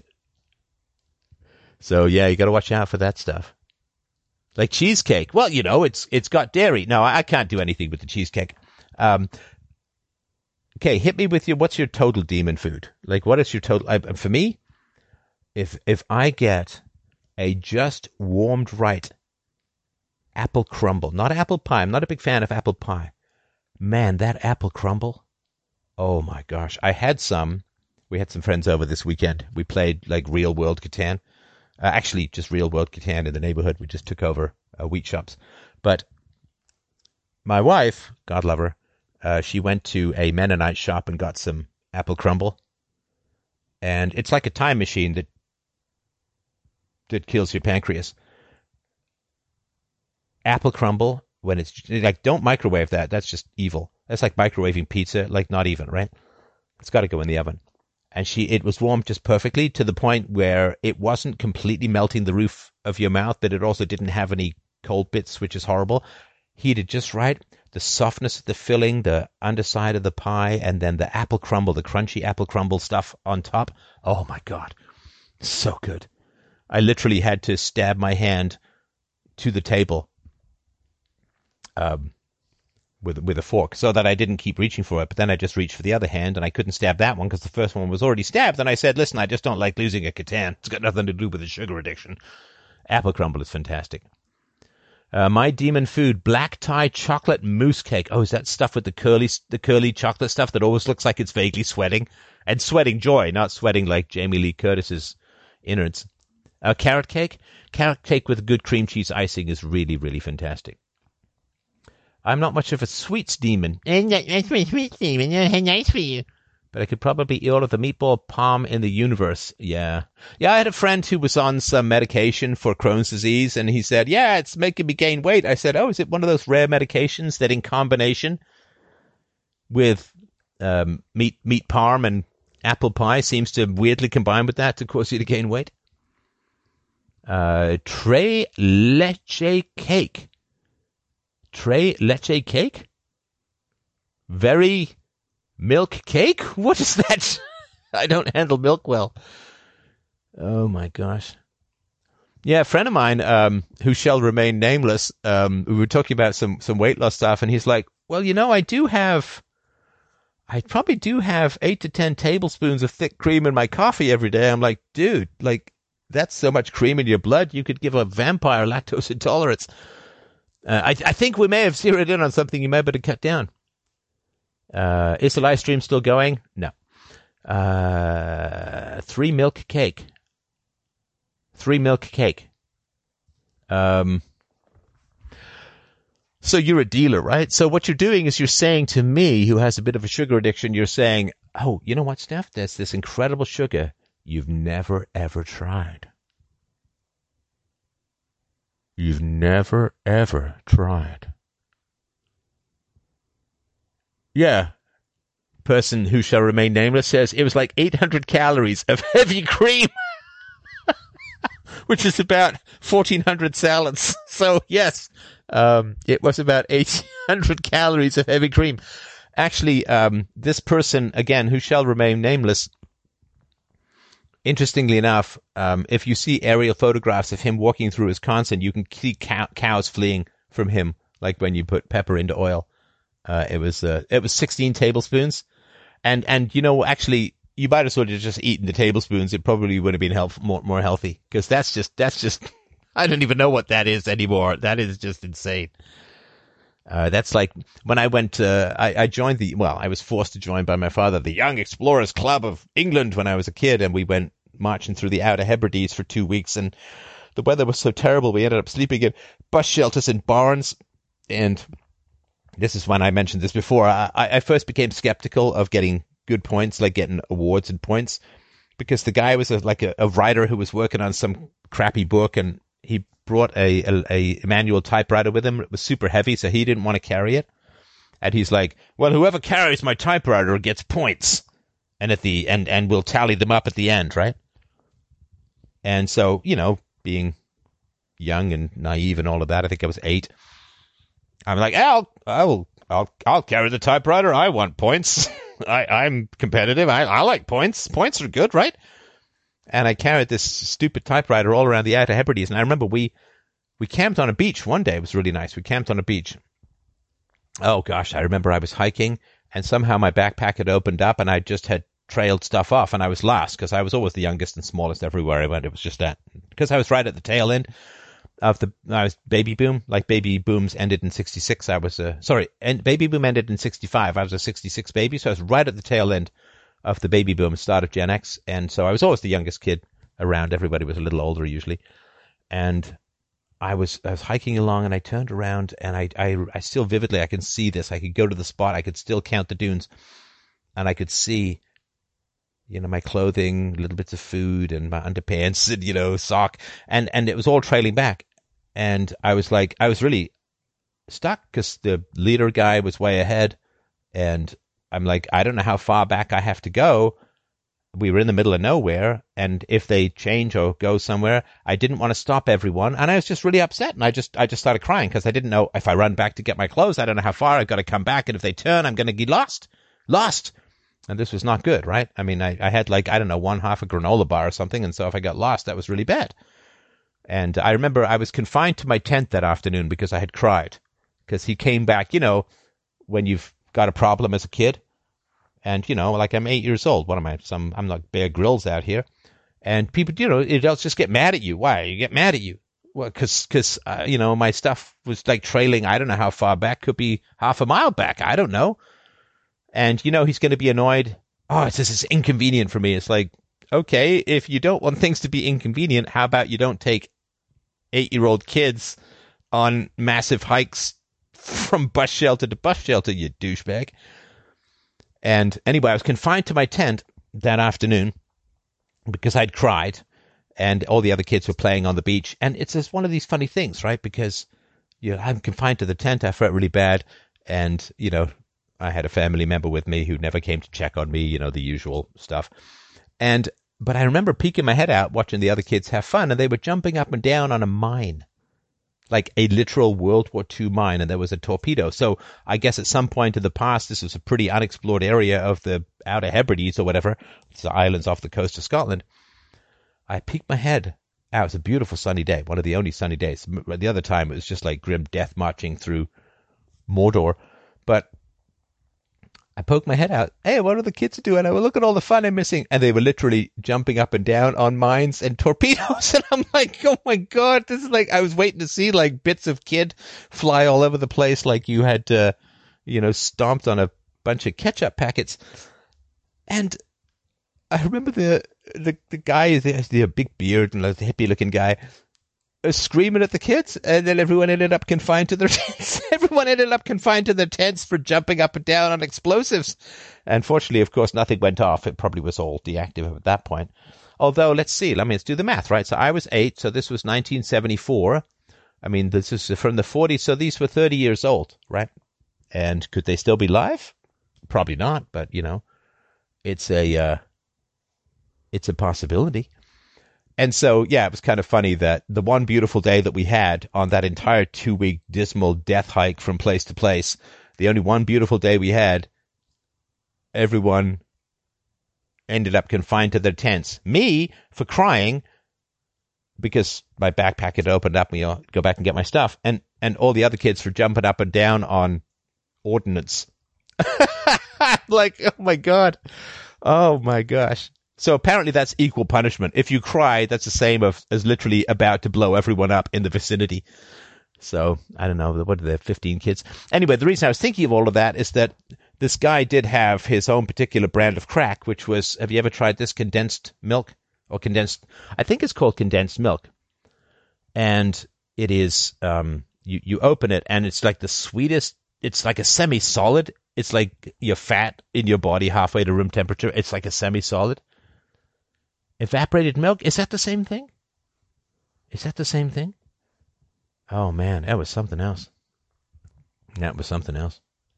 So, yeah, you got to watch out for that stuff. Like cheesecake. Well, you know, it's it's got dairy. No, I can't do anything with the cheesecake. Um, okay, hit me with your, what's your total demon food? Like, what is your total, I, for me, if if I get a just warmed right apple crumble, not apple pie. I'm not a big fan of apple pie. Man, that apple crumble. Oh, my gosh. I had some. We had some friends over this weekend. We played like real world Catan. Uh, actually, just real world Catan in the neighborhood. We just took over uh, wheat shops. But my wife, God love her, uh, she went to a Mennonite shop and got some apple crumble. And it's like a time machine that that kills your pancreas. Apple crumble, when it's like, don't microwave that. That's just evil. That's like microwaving pizza, like not even, right? It's got to go in the oven. And she, it was warmed just perfectly to the point where it wasn't completely melting the roof of your mouth, but it also didn't have any cold bits, which is horrible. Heated just right. The softness of the filling, the underside of the pie, and then the apple crumble, the crunchy apple crumble stuff on top. Oh my God. So good. I literally had to stab my hand to the table um, with with a fork so that I didn't keep reaching for it. But then I just reached for the other hand, and I couldn't stab that one because the first one was already stabbed. And I said, listen, I just don't like losing a Catan. It's got nothing to do with the sugar addiction. Apple crumble is fantastic. Uh, my demon food, black tie chocolate mousse cake. Oh, is that stuff with the curly the curly chocolate stuff that always looks like it's vaguely sweating? And sweating joy, not sweating like Jamie Lee Curtis's innards. Uh, carrot cake. Carrot cake with good cream cheese icing is really, really fantastic. I'm not much of a sweets demon. That's my sweets demon. Nice for you. But I could probably eat all of the meatball palm in the universe. Yeah. Yeah, I had a friend who was on some medication for Crohn's disease, and he said, yeah, it's making me gain weight. I said, oh, is it one of those rare medications that in combination with um, meat meat parm and apple pie seems to weirdly combine with that to cause you to gain weight? Uh, tres leche cake. Tres leche cake? Very milk cake? What is that? I don't handle milk well. Oh my gosh. Yeah, a friend of mine, um, who shall remain nameless, um, we were talking about some, some weight loss stuff, and he's like, well, you know, I do have, I probably do have eight to ten tablespoons of thick cream in my coffee every day. I'm like, dude, like, that's so much cream in your blood, you could give a vampire lactose intolerance. Uh, I, I think we may have zeroed in on something you may better cut down. Uh, is the live stream still going? No. Uh, three milk cake. Three milk cake. Um, so you're a dealer, right? So what you're doing is you're saying to me, who has a bit of a sugar addiction, you're saying, oh, you know what, Steph? There's this incredible sugar you've never, ever tried. You've never, ever tried. Yeah. Person who shall remain nameless says it was like eight hundred calories of heavy cream. Which is about fourteen hundred salads. So, yes, um, it was about eight hundred calories of heavy cream. Actually, um, this person, again, who shall remain nameless, interestingly enough, um, if you see aerial photographs of him walking through Wisconsin, you can see cow- cows fleeing from him, like when you put pepper into oil. Uh, it was uh, it was sixteen tablespoons. And, and you know, actually, you might as well have just eaten the tablespoons. It probably would have been health, more, more healthy. Because that's just, that's just, I don't even know what that is anymore. That is just insane. Uh, that's like when I went, uh, I, I joined the, well, I was forced to join by my father, the Young Explorers Club of England when I was a kid. And we went marching through the Outer Hebrides for two weeks. And the weather was so terrible. We ended up sleeping in bus shelters in barns. And this is when I mentioned this before. I, I first became skeptical of getting good points, like getting awards and points, because the guy was a, like a, a writer who was working on some crappy book, and he brought a, a, a manual typewriter with him. It was super heavy, so he didn't want to carry it. And he's like, well, whoever carries my typewriter gets points, and at the and and we'll tally them up at the end, right? And so, you know, being young and naive and all of that, I think I was eight. I'm like, I'll, I'll, I'll, I'll carry the typewriter. I want points. I, I'm competitive. I, I like points. Points are good, right? And I carried this stupid typewriter all around the Outer Hebrides. And I remember we, we camped on a beach one day. It was really nice. We camped on a beach. Oh gosh, I remember I was hiking, and somehow my backpack had opened up, and I just had trailed stuff off, and I was last because I was always the youngest and smallest everywhere I went. It was just that, because I was right at the tail end of the, I was baby boom, like baby booms ended in sixty-six. I was a, sorry, and baby boom ended in sixty-five. I was a sixty-six baby. So I was right at the tail end of the baby boom, start of Gen X. And so I was always the youngest kid around. Everybody was a little older usually. And I was, I was hiking along, and I turned around, and I, I, I still vividly, I can see this. I could go to the spot. I could still count the dunes, and I could see, you know, my clothing, little bits of food, and my underpants, and, you know, sock, and, and it was all trailing back. And I was like, I was really stuck because the leader guy was way ahead. And I'm like, I don't know how far back I have to go. We were in the middle of nowhere. And if they change or go somewhere, I didn't want to stop everyone. And I was just really upset. And I just, I just started crying because I didn't know if I run back to get my clothes, I don't know how far. I've got to come back. And if they turn, I'm going to get lost, lost. And this was not good, right? I mean, I, I had like, I don't know, one half a granola bar or something. And so if I got lost, that was really bad. And I remember I was confined to my tent that afternoon because I had cried. Because he came back, you know, when you've got a problem as a kid. And, you know, like I'm eight years old. What am I? Some, I'm like Bear Grylls out here. And people, you know, they'll just get mad at you. Why? You get mad at you. Well, because, cause, uh, you know, my stuff was like trailing, I don't know how far back, could be half a mile back. I don't know. And, you know, he's going to be annoyed. Oh, it's, this is inconvenient for me. It's like, okay, if you don't want things to be inconvenient, how about you don't take eight-year-old kids on massive hikes from bus shelter to bus shelter, you douchebag. And anyway, I was confined to my tent that afternoon because I'd cried, and all the other kids were playing on the beach. And it's just one of these funny things, right? Because, you know, I'm confined to the tent. I felt really bad. And, you know, I had a family member with me who never came to check on me, you know, the usual stuff. And But I remember peeking my head out, watching the other kids have fun, and they were jumping up and down on a mine, like a literal World War Two mine, and there was a torpedo. So I guess at some point in the past, this was a pretty unexplored area of the Outer Hebrides or whatever. It's the islands off the coast of Scotland. I peeked my head Ah, it was a beautiful sunny day, one of the only sunny days. The other time it was just like grim death marching through Mordor. But I poked my head out. Hey, what are the kids doing? I will look at all the fun I'm missing. And they were literally jumping up and down on mines and torpedoes. And I'm like, oh my God, this is like, I was waiting to see like bits of kid fly all over the place like you had, uh, you know, stomped on a bunch of ketchup packets. And I remember the the, the guy, the, the big beard and like, the hippie looking guy, screaming at the kids, and then everyone ended up confined to their tents. Everyone ended up confined to their tents for jumping up and down on explosives. Unfortunately, of course, nothing went off. It probably was all deactivated at that point. Although, let's see. Let me let's do the math, right? So I was eight, so this was nineteen seventy-four. I mean, this is from the forties, so these were thirty years old, right? And could they still be live? Probably not, but, you know, it's a uh, it's a possibility. And so, yeah, it was kind of funny that the one beautiful day that we had on that entire two-week dismal death hike from place to place, the only one beautiful day we had, everyone ended up confined to their tents. Me, for crying, because my backpack had opened up, and you know, go back and get my stuff, and, and all the other kids for jumping up and down on ordnance. Like, oh my God. Oh my gosh. So apparently that's equal punishment. If you cry, that's the same of, as literally about to blow everyone up in the vicinity. So, I don't know, what are there, fifteen kids? Anyway, the reason I was thinking of all of that is that this guy did have his own particular brand of crack, which was, have you ever tried this condensed milk? Or condensed, I think it's called condensed milk. And it is, um, you, you open it and it's like the sweetest, it's like a semi-solid. It's like your fat in your body halfway to room temperature. It's like a semi-solid. Evaporated milk? Is that the same thing? Is that the same thing? Oh, man, that was something else. That was something else.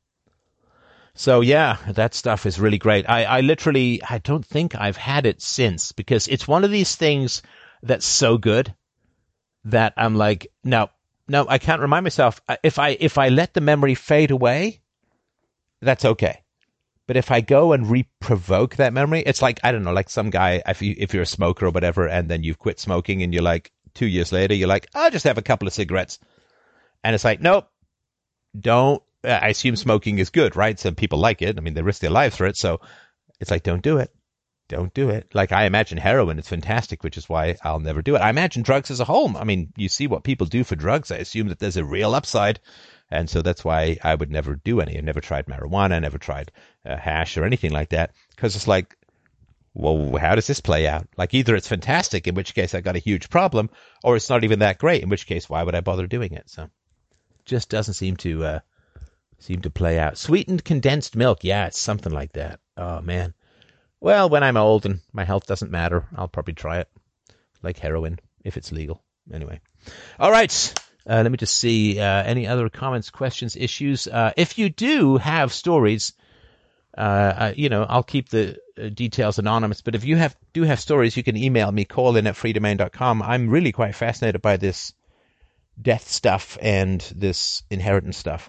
So, yeah, that stuff is really great. I, I literally, I don't think I've had it since, because it's one of these things that's so good that I'm like, no, no, I can't remind myself. If I if I let the memory fade away, that's okay. But if I go and re-provoke that memory, it's like, I don't know, like some guy, if, you, if you're a smoker or whatever, and then you've quit smoking and you're like, two years later, you're like, I'll just have a couple of cigarettes. And it's like, nope, don't. I assume smoking is good, right? Some people like it. I mean, they risk their lives for it. So it's like, don't do it. Don't do it. Like, I imagine heroin is fantastic, which is why I'll never do it. I imagine drugs as a whole. I mean, you see what people do for drugs. I assume that there's a real upside. And so that's why I would never do any. I never tried marijuana. I never tried uh, hash or anything like that. Because it's like, well, how does this play out? Like, either it's fantastic, in which case I got a huge problem, or it's not even that great, in which case why would I bother doing it? So just doesn't seem to uh, seem to play out. Sweetened condensed milk. Yeah, it's something like that. Oh, man. Well, when I'm old and my health doesn't matter, I'll probably try it. Like heroin, if it's legal. Anyway. All right. Uh, let me just see. Uh, any other comments, questions, issues? Uh, if you do have stories, uh, uh, you know, I'll keep the uh, details anonymous. But if you have do have stories, you can email me, call in at free domain dot com. I'm really quite fascinated by this death stuff and this inheritance stuff.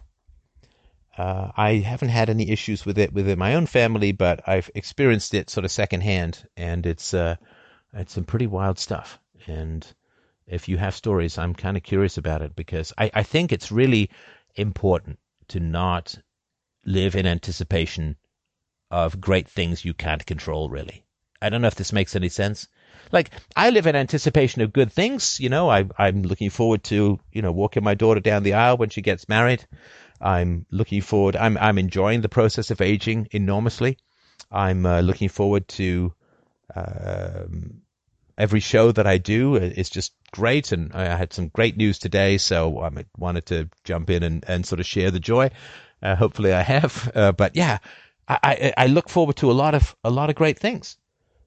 Uh, I haven't had any issues with it within my own family, but I've experienced it sort of secondhand, and it's uh, it's some pretty wild stuff. And if you have stories, I'm kind of curious about it, because I, I think it's really important to not live in anticipation of great things you can't control, really. I don't know if this makes any sense. Like, I live in anticipation of good things. You know, I, I'm looking forward to, you know, walking my daughter down the aisle when she gets married. I'm looking forward. I'm I'm enjoying the process of aging enormously. I'm uh, looking forward to um, every show that I do. It's just great, and I had some great news today, so I wanted to jump in and, and sort of share the joy. Uh, hopefully, I have. Uh, but yeah, I, I I look forward to a lot of a lot of great things,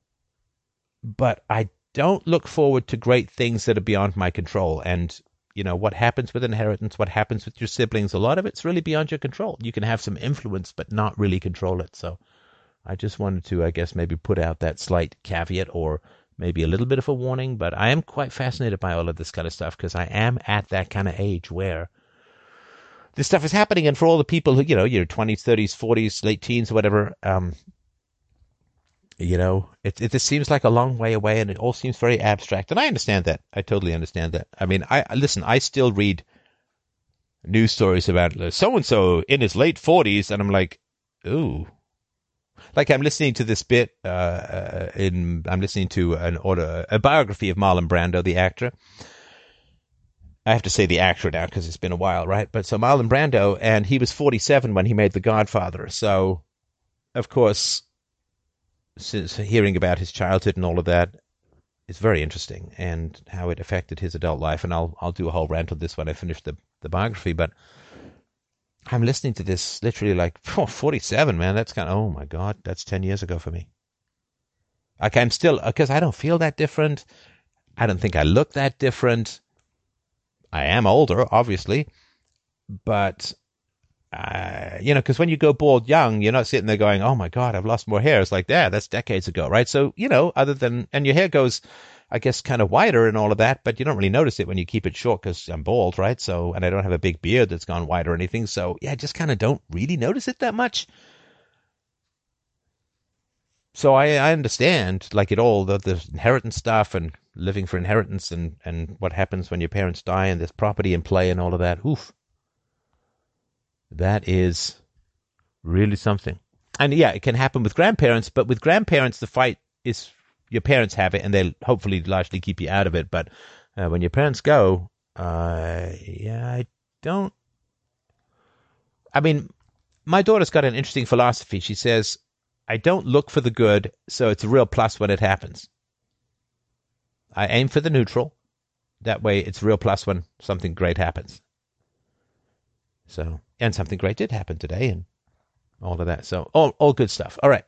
but I don't look forward to great things that are beyond my control. And you know, what happens with inheritance, what happens with your siblings, a lot of it's really beyond your control. You can have some influence, but not really control it. So I just wanted to, I guess, maybe put out that slight caveat, or maybe a little bit of a warning. But I am quite fascinated by all of this kind of stuff, because I am at that kind of age where this stuff is happening. And for all the people who, you know, your twenties, thirties, forties, late teens, or whatever, um, You know, it, it just seems like a long way away, and it all seems very abstract. And I understand that. I totally understand that. I mean, I listen. I still read news stories about so and so in his late forties, and I'm like, ooh. Like I'm listening to this bit. Uh, in I'm listening to an auto, a biography of Marlon Brando, the actor. I have to say the actor now because it's been a while, right? But so Marlon Brando, and he was forty-seven when he made The Godfather. So, of course, since hearing about his childhood and all of that, it's very interesting, and how it affected his adult life. And I'll I'll do a whole rant on this when I finish the, the biography. But I'm listening to this literally like, oh, forty-seven, man. That's kind of, oh my God, that's ten years ago for me. Like I'm still, because I don't feel that different. I don't think I look that different. I am older, obviously, but, uh, you know, because when you go bald young, you're not sitting there going, oh, my God, I've lost more hair. It's like, yeah, that's decades ago, right? So, you know, other than, and your hair goes, I guess, kind of wider and all of that, but you don't really notice it when you keep it short because I'm bald, right? So, and I don't have a big beard that's gone wide or anything. So, yeah, I just kind of don't really notice it that much. So I, I understand, like it all, the, the inheritance stuff and living for inheritance and, and what happens when your parents die and there's property in play and all of that. Oof. That is really something. And yeah, it can happen with grandparents, but with grandparents, the fight is your parents have it and they'll hopefully largely keep you out of it. But uh, when your parents go, uh, yeah, I don't. I mean, my daughter's got an interesting philosophy. She says, I don't look for the good, so it's a real plus when it happens. I aim for the neutral. That way it's a real plus when something great happens. So, and something great did happen today and all of that. So, all, all good stuff. All right.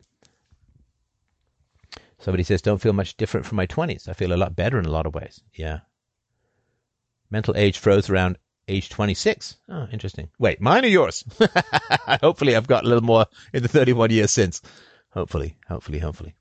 Somebody says, don't feel much different from my twenties. I feel a lot better in a lot of ways. Yeah. Mental age froze around age twenty-six. Oh, interesting. Wait, mine or yours? Hopefully I've got a little more in the thirty-one years since. Hopefully, hopefully, hopefully.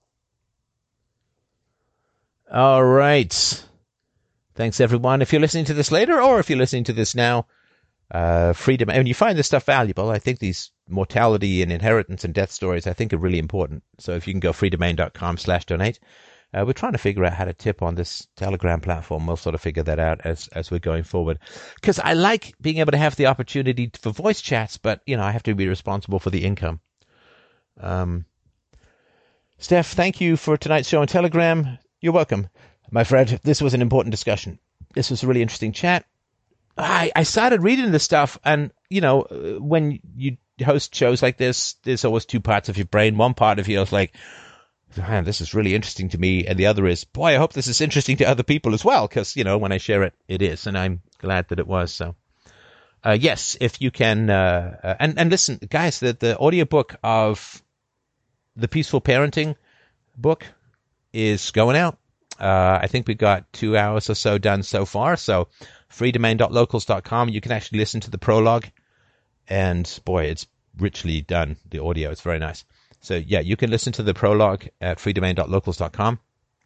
All right. Thanks, everyone. If you're listening to this later or if you're listening to this now, uh, freedom, and you find this stuff valuable, I think these mortality and inheritance and death stories, I think, are really important. So if you can go freedomain.com slash donate. Uh, we're trying to figure out how to tip on this Telegram platform. We'll sort of figure that out as as we're going forward. Because I like being able to have the opportunity for voice chats, but, you know, I have to be responsible for the income. Um, Steph, thank you for tonight's show on Telegram. You're welcome. My friend, this was an important discussion. This was a really interesting chat. I, I started reading this stuff, and, you know, when you host shows like this, there's always two parts of your brain. One part of you is like, man, this is really interesting to me. And the other is, boy, I hope this is interesting to other people as well. Because, you know, when I share it, it is. And I'm glad that it was. So, uh, yes, if you can. Uh, uh, and, and listen, guys, the, the audiobook of the Peaceful Parenting book is going out. Uh, I think we got two hours or so done so far. So freedomain dot locals dot com, you can actually listen to the prologue. And, boy, it's richly done, the audio. It's very nice. So, yeah, you can listen to the prologue at freedomain dot locals dot com.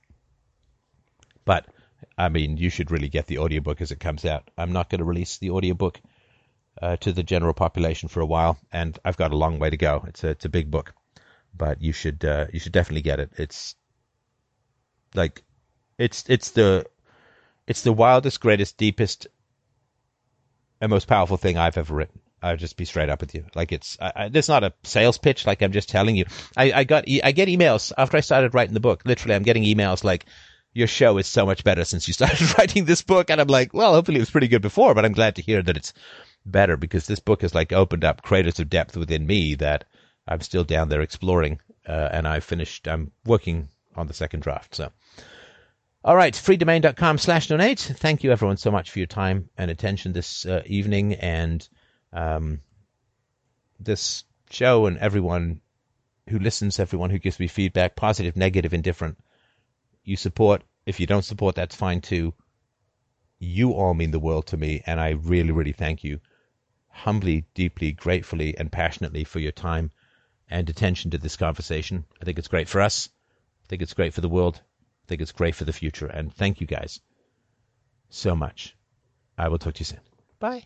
But, I mean, you should really get the audiobook as it comes out. I'm not going to release the audiobook uh, to the general population for a while, and I've got a long way to go. It's a, it's a big book. But you should uh, you should definitely get it. It's like it's it's the it's the wildest, greatest, deepest, and most powerful thing I've ever written. I'll just be straight up with you. Like it's, I, I, it's not a sales pitch. Like I'm just telling you. I, I got, I get emails after I started writing the book. Literally, I'm getting emails like, your show is so much better since you started writing this book. And I'm like, well, hopefully it was pretty good before, but I'm glad to hear that it's better because this book has like opened up craters of depth within me that I'm still down there exploring. Uh, and I finished, I'm working on the second draft. So, all right, freedomain.com slash donate. Thank you everyone so much for your time and attention this uh, evening. And, Um, this show and everyone who listens, everyone who gives me feedback, positive, negative, indifferent, you support. If you don't support, that's fine too. You all mean the world to me, and I really, really thank you humbly, deeply, gratefully, and passionately for your time and attention to this conversation. I think it's great for us. I think it's great for the world. I think it's great for the future. And thank you guys so much. I will talk to you soon. Bye.